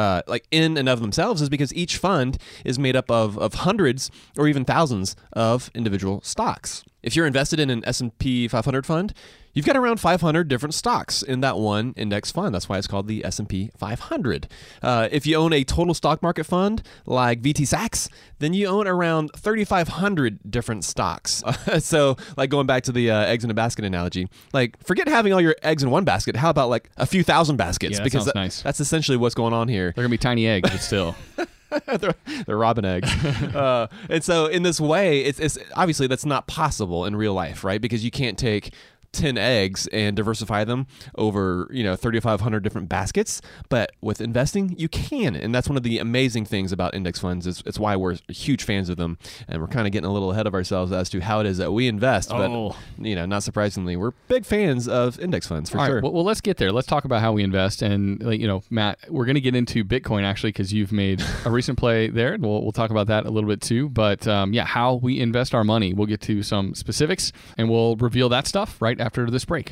[SPEAKER 1] in and of themselves, is because each fund is made up of hundreds or even thousands of individual stocks. If you're invested in an S&P 500 fund, you've got around 500 different stocks in that one index fund. That's why it's called the S&P 500. If you own a total stock market fund like VT Sachs, then you own around 3,500 different stocks. So, going back to the eggs in a basket analogy, forget having all your eggs in one basket. How about a few thousand baskets?
[SPEAKER 2] Yeah, that
[SPEAKER 1] because
[SPEAKER 2] sounds nice.
[SPEAKER 1] That's essentially what's going on here.
[SPEAKER 2] They're going to be tiny eggs, but still.
[SPEAKER 1] they're robin eggs. And so in this way, it's obviously that's not possible in real life, right? Because you can't take 10 eggs and diversify them over 3,500 different baskets, but with investing you can. And that's one of the amazing things about index funds. It's why we're huge fans of them, and we're kind of getting a little ahead of ourselves as to how it is that we invest. But not surprisingly, we're big fans of index funds for sure.
[SPEAKER 2] Right, well, let's get there. Let's talk about how we invest. And Matt, we're going to get into Bitcoin actually, because you've made a recent play there, and we'll talk about that a little bit too. But how we invest our money. We'll get to some specifics, and we'll reveal that stuff right after this break.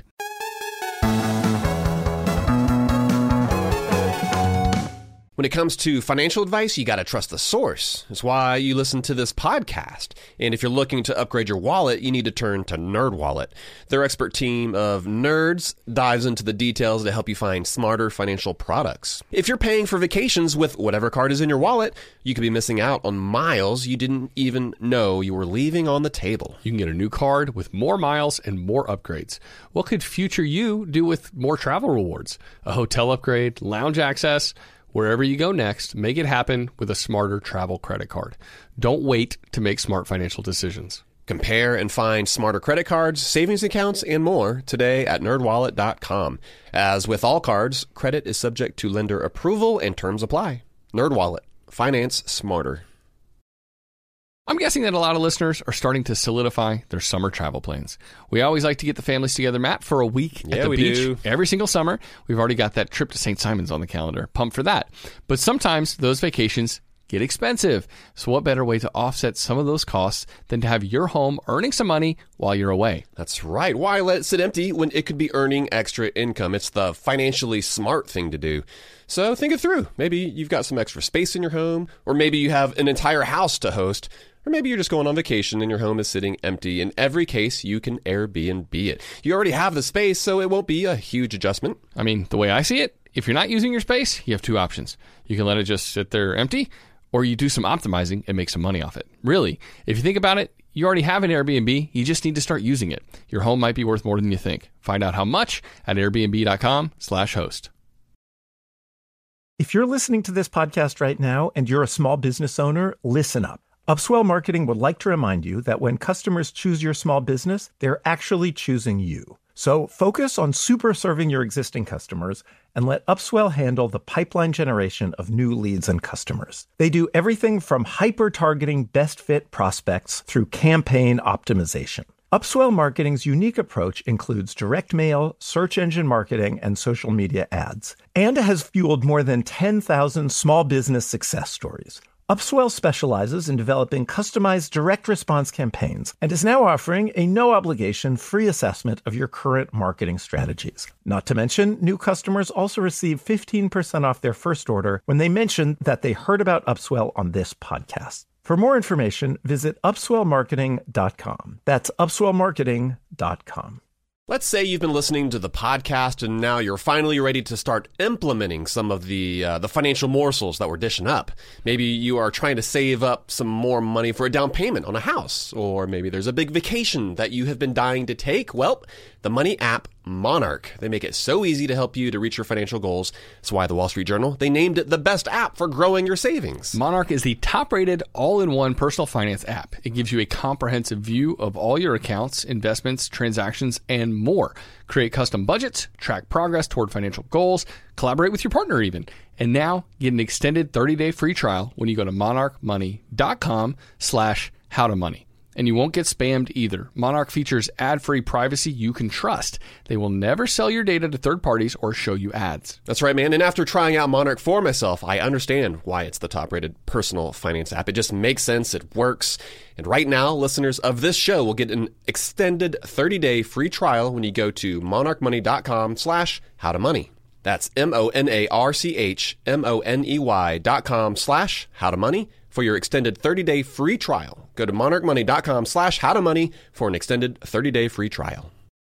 [SPEAKER 1] When it comes to financial advice, you got to trust the source. That's why you listen to this podcast. And if you're looking to upgrade your wallet, you need to turn to NerdWallet. Their expert team of nerds dives into the details to help you find smarter financial products. If you're paying for vacations with whatever card is in your wallet, you could be missing out on miles you didn't even know you were leaving on the table.
[SPEAKER 7] You can get a new card with more miles and more upgrades. What could future you do with more travel rewards? A hotel upgrade, lounge access. Wherever you go next, make it happen with a smarter travel credit card. Don't wait to make smart financial decisions.
[SPEAKER 1] Compare and find smarter credit cards, savings accounts, and more today at nerdwallet.com. As with all cards, credit is subject to lender approval and terms apply. NerdWallet. Finance smarter.
[SPEAKER 2] I'm guessing that a lot of listeners are starting to solidify their summer travel plans. We always like to get the families together, Matt, for a week at the beach every single summer. We've already got that trip to St. Simon's on the calendar. Pumped for that. But sometimes those vacations get expensive. So what better way to offset some of those costs than to have your home earning some money while you're away?
[SPEAKER 1] That's right. Why let it sit empty when it could be earning extra income? It's the financially smart thing to do. So think it through. Maybe you've got some extra space in your home, or maybe you have an entire house to host, or maybe you're just going on vacation and your home is sitting empty. In every case, you can Airbnb it. You already have the space, so it won't be a huge adjustment.
[SPEAKER 2] I mean, the way I see it, if you're not using your space, you have two options. You can let it just sit there empty, or you do some optimizing and make some money off it. Really, if you think about it, you already have an Airbnb. You just need to start using it. Your home might be worth more than you think. Find out how much at airbnb.com/host.
[SPEAKER 8] If you're listening to this podcast right now and you're a small business owner, listen up. Upswell Marketing would like to remind you that when customers choose your small business, they're actually choosing you. So focus on super serving your existing customers and let Upswell handle the pipeline generation of new leads and customers. They do everything from hyper-targeting best fit prospects through campaign optimization. Upswell Marketing's unique approach includes direct mail, search engine marketing, and social media ads, and has fueled more than 10,000 small business success stories. Upswell specializes in developing customized direct response campaigns and is now offering a no-obligation free assessment of your current marketing strategies. Not to mention, new customers also receive 15% off their first order when they mention that they heard about Upswell on this podcast. For more information, visit upswellmarketing.com. That's upswellmarketing.com.
[SPEAKER 1] Let's say you've been listening to the podcast and now you're finally ready to start implementing some of the financial morsels that we're dishing up. Maybe you are trying to save up some more money for a down payment on a house, or maybe there's a big vacation that you have been dying to take. Well, the money app Monarch. They make it so easy to help you to reach your financial goals. That's why the Wall Street Journal, they named it the best app for growing your savings.
[SPEAKER 2] Monarch is the top-rated all-in-one personal finance app. It gives you a comprehensive view of all your accounts, investments, transactions, and more. Create custom budgets, track progress toward financial goals, collaborate with your partner even. And now get an extended 30-day free trial when you go to monarchmoney.com/howtomoney. And you won't get spammed either. Monarch features ad-free privacy you can trust. They will never sell your data to third parties or show you ads.
[SPEAKER 1] That's right, man. And after trying out Monarch for myself, I understand why it's the top-rated personal finance app. It just makes sense. It works. And right now, listeners of this show will get an extended 30-day free trial when you go to monarchmoney.com/howtomoney. That's monarchmoney.com/howtomoney for your extended 30-day free trial. Go to monarchmoney.com/howtomoney for an extended 30-day free trial.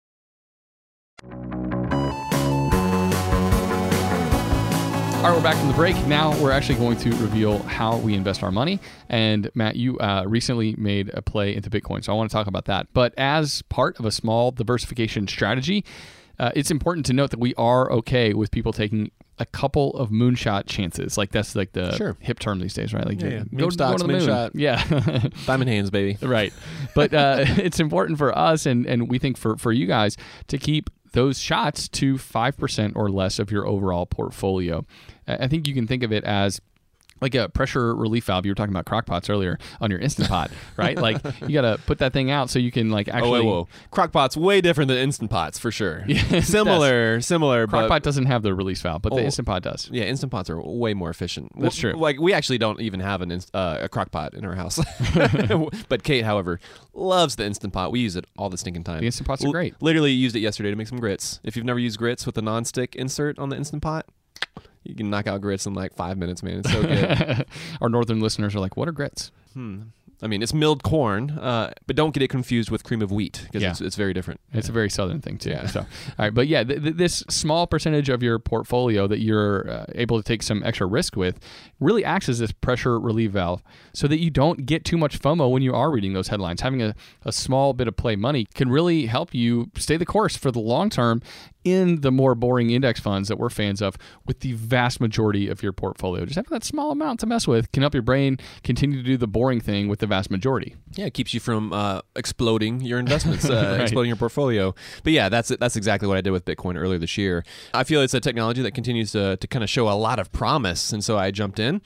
[SPEAKER 2] All right, we're back from the break. Now we're actually going to reveal how we invest our money. And Matt, you recently made a play into Bitcoin, so I want to talk about that. But as part of a small diversification strategy, it's important to note that we are okay with people taking a couple of moonshot chances. Like that's like the hip term these days, right? Like
[SPEAKER 9] Go to the moon.
[SPEAKER 2] Yeah.
[SPEAKER 9] Diamond hands, baby.
[SPEAKER 2] Right. But it's important for us and we think for you guys to keep those shots to 5% or less of your overall portfolio. I think you can think of it as like a pressure relief valve. You were talking about crock pots earlier on your Instant Pot, right? Like you got to put that thing out so you can like actually...
[SPEAKER 9] Whoa. Crock Pot's way different than Instant Pots for sure.
[SPEAKER 2] Yeah,
[SPEAKER 9] similar.
[SPEAKER 2] Crock Pot doesn't have the release valve, but the Instant Pot does.
[SPEAKER 9] Yeah, Instant Pots are way more efficient.
[SPEAKER 2] That's true.
[SPEAKER 9] Like we actually don't even have a crock pot in our house. But Kate, however, loves the Instant Pot. We use it all the stinking time.
[SPEAKER 2] The Instant Pots are great.
[SPEAKER 9] Literally used it yesterday to make some grits. If you've never used grits with the non-stick insert on the Instant Pot, you can knock out grits in like 5 minutes, man. It's so good.
[SPEAKER 2] Our northern listeners are like, what are grits?
[SPEAKER 9] I mean, it's milled corn, but don't get it confused with cream of wheat because it's very different.
[SPEAKER 2] It's a very southern thing too. Yeah. So, all right, but yeah, this small percentage of your portfolio that you're able to take some extra risk with really acts as this pressure relief valve so that you don't get too much FOMO when you are reading those headlines. Having a small bit of play money can really help you stay the course for the long term in the more boring index funds that we're fans of with the vast majority of your portfolio. Just having that small amount to mess with can help your brain continue to do the boring thing with the vast majority.
[SPEAKER 9] Yeah, it keeps you from exploding your investments, right. Exploding your portfolio. But yeah, that's exactly what I did with Bitcoin earlier this year. I feel it's a technology that continues to kind of show a lot of promise, and so I jumped in.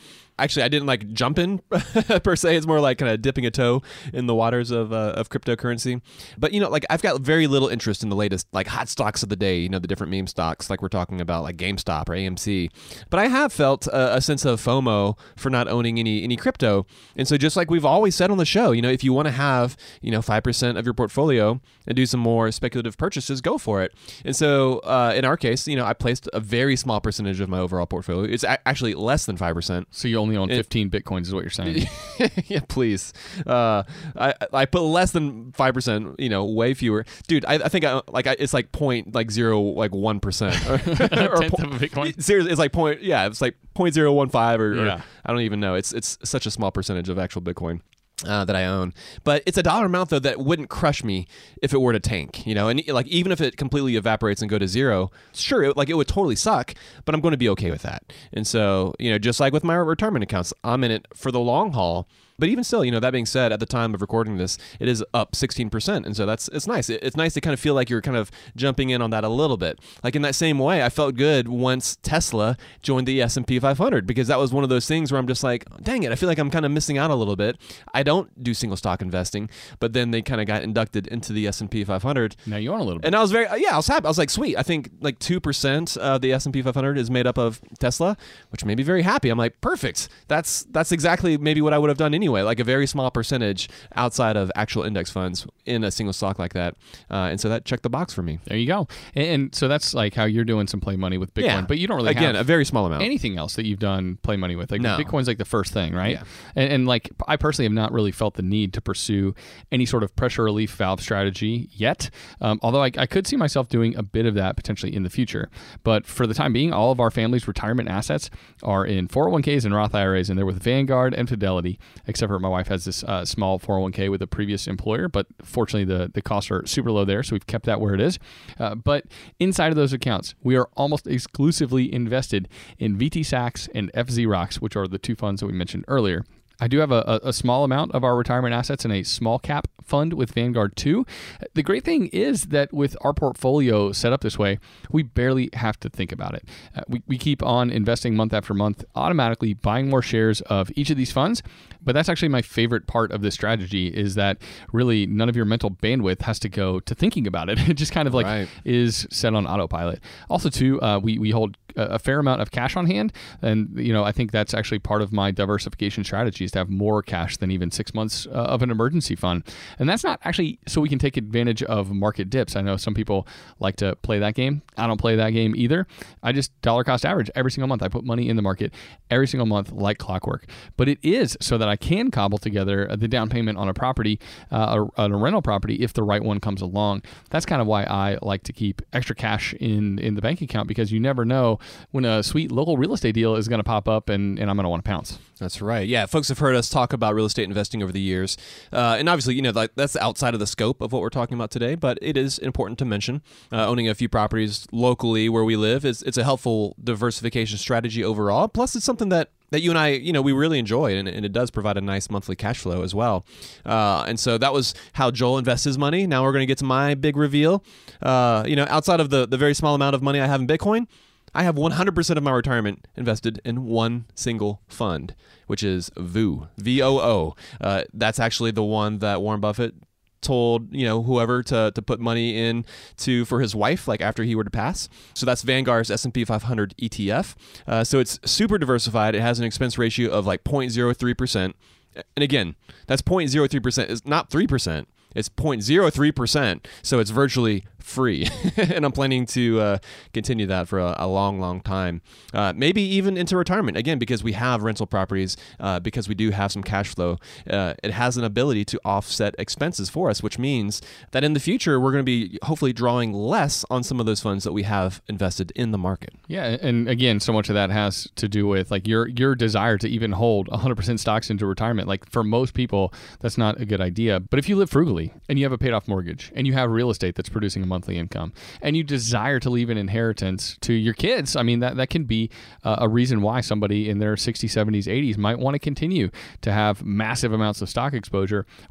[SPEAKER 1] actually, I didn't like jump in per se. It's more like kind of dipping a toe in the waters of cryptocurrency. But, like I've got very little interest in the latest like hot stocks of the day, the different meme stocks like we're talking about like GameStop or AMC. But I have felt a sense of FOMO for not owning any crypto. And so just like we've always said on the show, if you want to have, 5% of your portfolio and do some more speculative purchases, go for it. And so in our case, I placed a very small percentage of my overall portfolio. It's actually less than 5%.
[SPEAKER 2] So you only own 15 Bitcoins is what you're saying.
[SPEAKER 1] Yeah, please. I put less than 5%, way fewer. Dude, I think it's like 0.1%.
[SPEAKER 2] Or tenth of a Bitcoin.
[SPEAKER 1] Seriously, it's like it's like 0.015 or I don't even know. It's such a small percentage of actual Bitcoin that I own. But it's a dollar amount though that wouldn't crush me if it were to tank, and like even if it completely evaporates and go to zero, sure, it would totally suck, but I'm going to be okay with that. And so, just like with my retirement accounts, I'm in it for the long haul. But even still, that being said, at the time of recording this, it is up 16%. And so it's nice. It's nice to kind of feel like you're kind of jumping in on that a little bit. Like in that same way, I felt good once Tesla joined the S&P 500 because that was one of those things where I'm just like, dang it, I feel like I'm kind of missing out a little bit. I don't do single stock investing, but then they kind of got inducted into the S&P 500.
[SPEAKER 2] Now you own a little bit.
[SPEAKER 1] And I was I was happy. I was like, sweet. I think like 2% of the S&P 500 is made up of Tesla, which made me very happy. I'm like, perfect. That's exactly maybe what I would have done anyway. Like a very small percentage outside of actual index funds in a single stock like that. And so that checked the box for me.
[SPEAKER 2] There you go. And so that's like how you're doing some play money with Bitcoin, but you don't really have
[SPEAKER 1] a very small amount.
[SPEAKER 2] Anything else that you've done play money with. Like
[SPEAKER 1] no.
[SPEAKER 2] Bitcoin's like the first thing, right?
[SPEAKER 1] Yeah.
[SPEAKER 2] And like I personally have not really felt the need to pursue any sort of pressure relief valve strategy yet. Although I could see myself doing a bit of that potentially in the future. But for the time being, all of our family's retirement assets are in 401ks and Roth IRAs, and they're with Vanguard and Fidelity, except for my wife has this small 401k with a previous employer, but fortunately the costs are super low there, so we've kept that where it is. But inside of those accounts, we are almost exclusively invested in VT Sachs and FZROX, which are the two funds that we mentioned earlier. I do have a small amount of our retirement assets in a small cap fund with Vanguard too. The great thing is that with our portfolio set up this way, we barely have to think about it. We keep on investing month after month, automatically buying more shares of each of these funds. But that's actually my favorite part of this strategy is that really none of your mental bandwidth has to go to thinking about it. It just kind of like is set on autopilot. Also too, we hold a fair amount of cash on hand. And, I think that's actually part of my diversification strategy is to have more cash than even 6 months of an emergency fund. And that's not actually so we can take advantage of market dips. I know some people like to play that game. I don't play that game either. I just dollar cost average every single month. I put money in the market every single month like clockwork. But it is so that I can cobble together the down payment on a property, on a rental property if the right one comes along. That's kind of why I like to keep extra cash in the bank account because you never know when a sweet local real estate deal is going to pop up and I'm going to want to pounce.
[SPEAKER 1] That's right. Yeah, folks have heard us talk about real estate investing over the years. And obviously, that's outside of the scope of what we're talking about today, but it is important to mention. Owning a few properties locally where we live, it's a helpful diversification strategy overall. Plus, it's something that you and I, we really enjoy, and it does provide a nice monthly cash flow as well. And so that was how Joel invests his money. Now we're going to get to my big reveal. Outside of the very small amount of money I have in Bitcoin, I have 100% of my retirement invested in one single fund, which is VOO, VOO. That's actually the one that Warren Buffett told whoever to put money in for his wife, like after he were to pass. So that's Vanguard's S&P 500 ETF. So it's super diversified. It has an expense ratio of like 0.03%. And again, that's 0.03%. It's not 3%. It's 0.03%. So it's virtually free. And I'm planning to continue that for a long, long time. Maybe even into retirement. Again, because we have rental properties, because we do have some cash flow, it has an ability to offset expenses for us, which means that in the future, we're going to be hopefully drawing less on some of those funds that we have invested in the market.
[SPEAKER 2] Yeah. And again, so much of that has to do with like your desire to even hold 100% stocks into retirement. Like for most people, that's not a good idea. But if you live frugally and you have a paid off mortgage and you have real estate that's producing a monthly income and you desire to leave an inheritance to your kids, I mean, that can be a reason why somebody in their 60s, 70s, 80s might want to continue to have massive amounts of stock exposure, whereas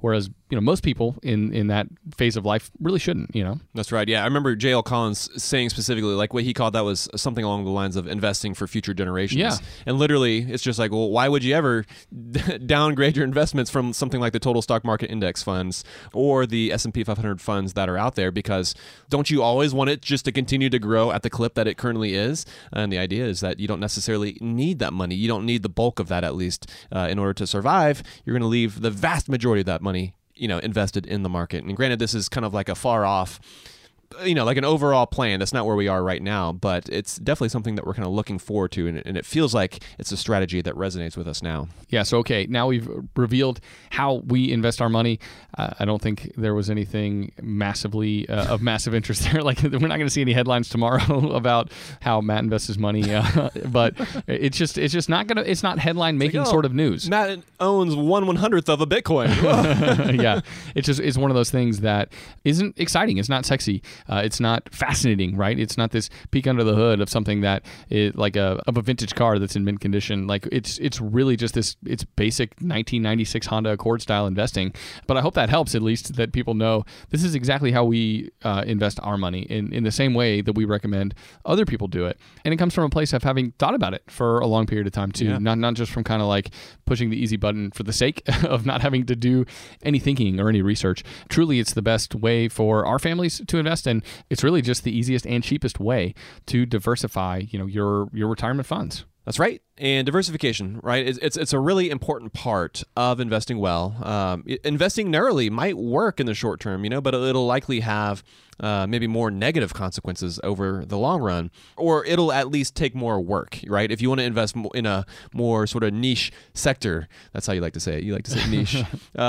[SPEAKER 2] most people in that phase of life really shouldn't.
[SPEAKER 1] That's right. Yeah, I remember J.L. Collins saying specifically, like, what he called that was something along the lines of investing for future generations.
[SPEAKER 2] Yeah.
[SPEAKER 1] And literally, it's just like, well, why would you ever downgrade your investments from something like the total stock market index funds or the S&P 500 funds that are out there? Because don't you always want it just to continue to grow at the clip that it currently is? And the idea is that you don't necessarily need that money. You don't need the bulk of that, at least, in order to survive. You're going to leave the vast majority of that money invested in the market. And granted, this is kind of like a far off, like an overall plan. That's not where we are right now, but it's definitely something that we're kind of looking forward to, and it feels like it's a strategy that resonates with us now.
[SPEAKER 2] Yeah, so okay, now we've revealed how we invest our money. I don't think there was anything massively of massive interest there. Like, we're not going to see any headlines tomorrow about how Matt invests his money, but it's just not going to. It's not headline making sort of news.
[SPEAKER 1] Matt owns 1/100th of a Bitcoin.
[SPEAKER 2] Yeah, it's one of those things that isn't exciting. It's not sexy. It's not fascinating, right? It's not this peek under the hood of something that is like of a vintage car that's in mint condition. Like, it's really just this. It's basic 1996 Honda Accord style investing. But I hope that helps, at least, that people know this is exactly how we invest our money in the same way that we recommend other people do it. And it comes from a place of having thought about it for a long period of time too. Yeah. Not just from kind of like pushing the easy button for the sake of not having to do any thinking or any research. Truly, it's the best way for our families to invest, and it's really just the easiest and cheapest way to diversify, your retirement funds.
[SPEAKER 1] That's right. And diversification, right? It's a really important part of investing well. Investing narrowly might work in the short term, but it'll likely have maybe more negative consequences over the long run, or it'll at least take more work, right? If you want to invest in a more sort of niche sector, that's how you like to say it. You like to say niche,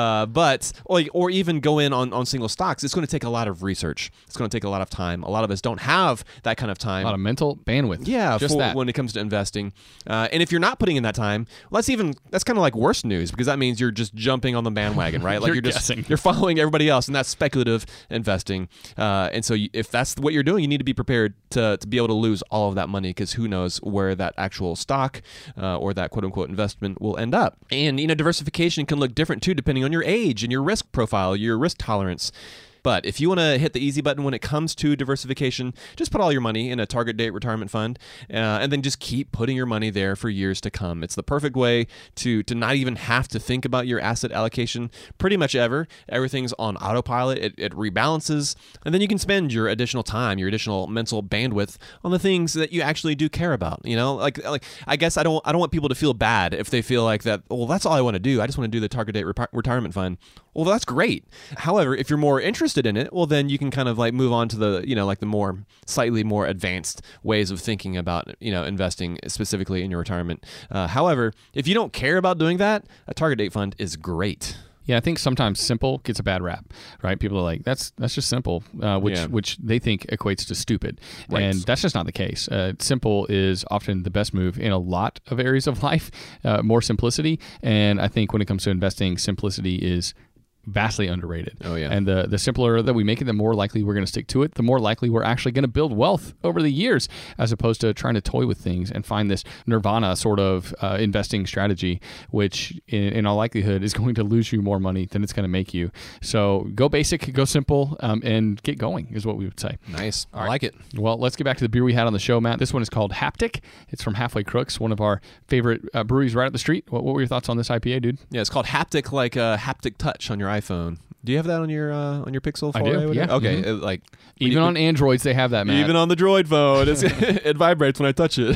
[SPEAKER 1] or even go in on single stocks. It's going to take a lot of research. It's going to take a lot of time. A lot of us don't have that kind of time.
[SPEAKER 2] A lot of mental bandwidth.
[SPEAKER 1] Yeah, just that when it comes to investing. And if you're not putting in that time, that's kind of like worse news, because that means you're just jumping on the bandwagon, right? Like you're following everybody else, and that's speculative investing. And so if that's what you're doing, you need to be prepared to be able to lose all of that money, because who knows where that actual stock or that quote unquote investment will end up. And diversification can look different too, depending on your age and your risk profile, your risk tolerance. But if you want to hit the easy button when it comes to diversification, just put all your money in a target date retirement fund, and then just keep putting your money there for years to come. It's the perfect way to not even have to think about your asset allocation pretty much ever. Everything's on autopilot. It rebalances, and then you can spend your additional time, your additional mental bandwidth on the things that you actually do care about. Like I guess I don't want people to feel bad if they feel like that. Well, that's all I want to do. I just want to do the target date retirement fund. Well, that's great. However, if you're more interested in it, well, then you can kind of like move on to the, like the more slightly more advanced ways of thinking about, investing specifically in your retirement. However, if you don't care about doing that, a target date fund is great.
[SPEAKER 2] Yeah, I think sometimes simple gets a bad rap, right? People are like, that's just simple, which they think equates to stupid. Right. And that's just not the case. Simple is often the best move in a lot of areas of life, more simplicity. And I think when it comes to investing, simplicity is vastly underrated.
[SPEAKER 1] Oh, yeah.
[SPEAKER 2] And the simpler that we make it, the more likely we're going to stick to it, the more likely we're actually going to build wealth over the years, as opposed to trying to toy with things and find this nirvana sort of investing strategy, which in all likelihood is going to lose you more money than it's going to make you. So go basic, go simple, and get going is what we would say.
[SPEAKER 1] Nice. I like it.
[SPEAKER 2] Well, let's get back to the beer we had on the show, Matt. This one is called Haptic. It's from Halfway Crooks, one of our favorite breweries right up the street. What were your thoughts on this IPA, dude?
[SPEAKER 1] Yeah, it's called Haptic, like a haptic touch on your iPhone. Do you have that on your Pixel?
[SPEAKER 2] I do. Yeah.
[SPEAKER 1] Okay.
[SPEAKER 2] Mm-hmm. Even on Androids, they have that, man.
[SPEAKER 1] Even on the Droid phone, it vibrates when I touch it.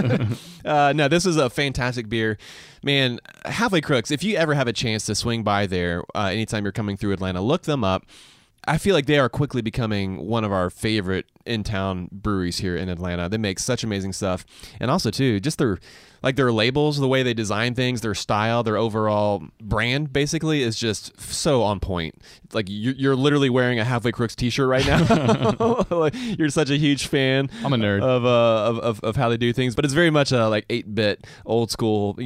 [SPEAKER 1] No, this is a fantastic beer, man. Halfway Crooks. If you ever have a chance to swing by there, anytime you're coming through Atlanta, look them up. I feel like they are quickly becoming one of our favorite in-town breweries here in Atlanta. They make such amazing stuff, and also too, just their labels, the way they design things, their style, their overall brand, basically, is just so on point. Like you're literally wearing a Halfway Crooks t-shirt right now. Like, you're such a huge fan.
[SPEAKER 2] I'm a nerd
[SPEAKER 1] of how they do things, but it's very much a like 8-bit old school,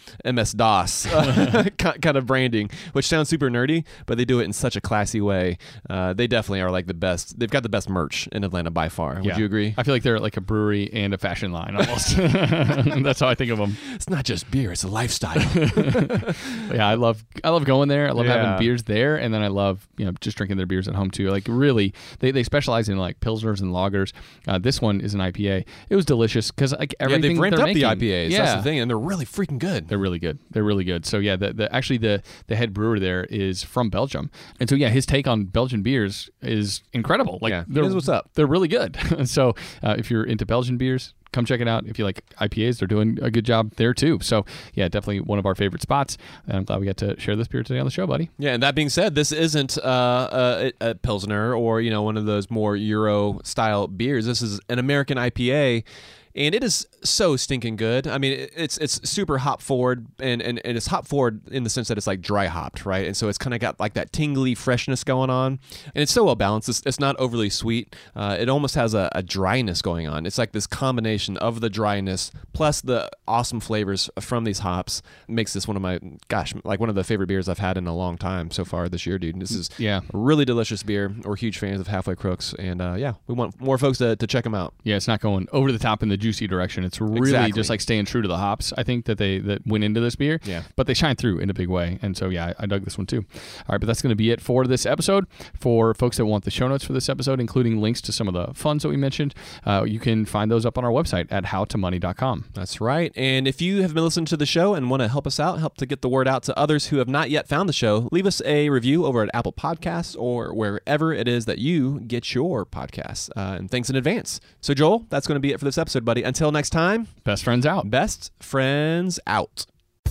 [SPEAKER 1] MS-DOS kind of branding, which sounds super nerdy, but they do it in such a classy way. They definitely are like the best. They've got the best merch in Atlanta by far. Would you agree?
[SPEAKER 2] I feel like they're like a brewery and a fashion line almost. That's how I think think of them.
[SPEAKER 1] It's not just beer; it's a lifestyle.
[SPEAKER 2] Yeah, I love going there. I love having beers there, and then I love just drinking their beers at home too. Like really, they specialize in like pilsners and lagers. This one is an IPA. It was delicious because like everything
[SPEAKER 1] they've ramped
[SPEAKER 2] they're
[SPEAKER 1] up
[SPEAKER 2] making,
[SPEAKER 1] the IPAs. That's the thing, and they're really freaking good.
[SPEAKER 2] They're really good. They're really good. So yeah, actually the head brewer there is from Belgium, and so yeah, his take on Belgian beers is incredible. Like,
[SPEAKER 1] here's what's up.
[SPEAKER 2] They're really good. So if you're into Belgian beers, come check it out. If you like IPAs, they're doing a good job there too. So yeah, definitely one of our favorite spots. And I'm glad we got to share this beer today on the show, buddy.
[SPEAKER 1] Yeah, and that being said, this isn't a Pilsner or one of those more Euro style beers. This is an American IPA. And it is so stinking good. I mean, it's super hop forward, and it's hop forward in the sense that it's like dry hopped, right? And so it's kind of got like that tingly freshness going on, and it's so well balanced. It's not overly sweet. It almost has a dryness going on. It's like this combination of the dryness plus the awesome flavors from these hops makes this one of my one of the favorite beers I've had in a long time so far this year, dude. This is a really delicious beer. We're huge fans of Halfway Crooks, and we want more folks to check them out.
[SPEAKER 2] Yeah, it's not going over the top in the juicy direction. It's really just like staying true to the hops, I think, that went into this beer.
[SPEAKER 1] Yeah.
[SPEAKER 2] But they shine through in a big way. And so, yeah, I dug this one too. All right, but that's going to be it for this episode. For folks that want the show notes for this episode, including links to some of the funds that we mentioned, you can find those up on our website at howtomoney.com.
[SPEAKER 1] That's right. And if you have been listening to the show and want to help us out, help to get the word out to others who have not yet found the show, leave us a review over at Apple Podcasts or wherever it is that you get your podcasts. And thanks in advance. So, Joel, that's going to be it for this episode, buddy. Until next time,
[SPEAKER 2] best friends out.
[SPEAKER 1] Best friends out.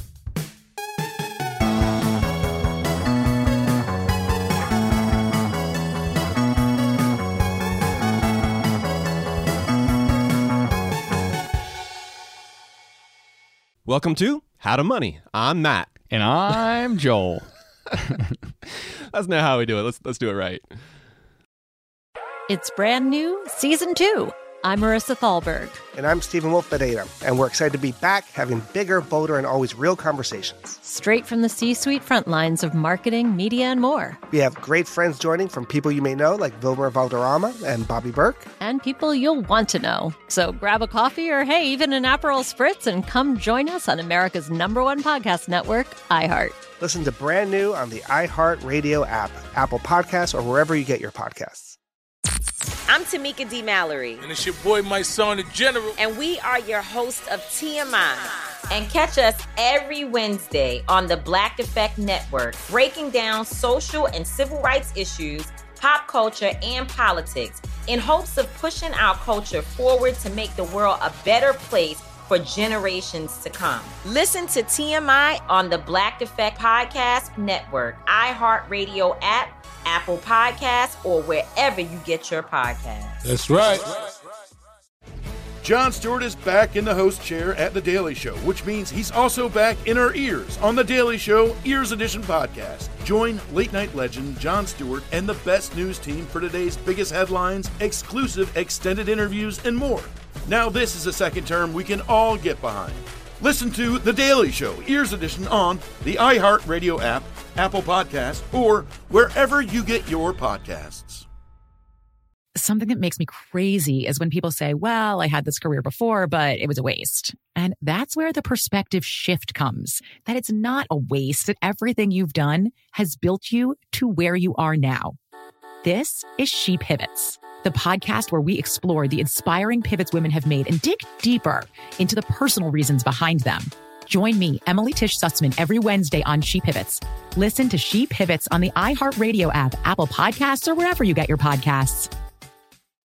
[SPEAKER 1] Welcome to How to Money. I'm Matt.
[SPEAKER 2] And I'm Joel.
[SPEAKER 1] That's not how we do it. Let's do it right.
[SPEAKER 3] It's brand new, Season 2. I'm Marissa Thalberg.
[SPEAKER 4] And I'm Stephen Wolf-Bedeta. And we're excited to be back having bigger, bolder, and always real conversations.
[SPEAKER 3] Straight from the C-suite front lines of marketing, media, and more.
[SPEAKER 4] We have great friends joining from people you may know, like Wilmer Valderrama and Bobby Burke.
[SPEAKER 3] And people you'll want to know. So grab a coffee or, hey, even an Aperol Spritz and come join us on America's #1 podcast network, iHeart.
[SPEAKER 4] Listen to brand new on the iHeart Radio app, Apple Podcasts, or wherever you get your podcasts.
[SPEAKER 5] I'm Tamika D. Mallory.
[SPEAKER 6] And it's your boy, my son, the General.
[SPEAKER 5] And we are your hosts of TMI. And catch us every Wednesday on the Black Effect Network, breaking down social and civil rights issues, pop culture, and politics in hopes of pushing our culture forward to make the world a better place for generations to come. Listen to TMI on the Black Effect Podcast Network, iHeartRadio app, Apple Podcasts, or wherever you get your podcasts.
[SPEAKER 6] That's right.
[SPEAKER 10] Jon Stewart is back in the host chair at The Daily Show, which means he's also back in our ears on The Daily Show Ears Edition podcast. Join late-night legend Jon Stewart and the best news team for today's biggest headlines, exclusive extended interviews, and more. Now this is a second term we can all get behind. Listen to The Daily Show Ears Edition on the iHeartRadio app, Apple Podcasts, or wherever you get your podcasts.
[SPEAKER 11] Something that makes me crazy is when people say, well, I had this career before, but it was a waste. And that's where the perspective shift comes, that it's not a waste, that everything you've done has built you to where you are now. This is She Pivots, the podcast where we explore the inspiring pivots women have made and dig deeper into the personal reasons behind them. Join me, Emily Tish Sussman, every Wednesday on She Pivots. Listen to She Pivots on the iHeartRadio app, Apple Podcasts, or wherever you get your podcasts.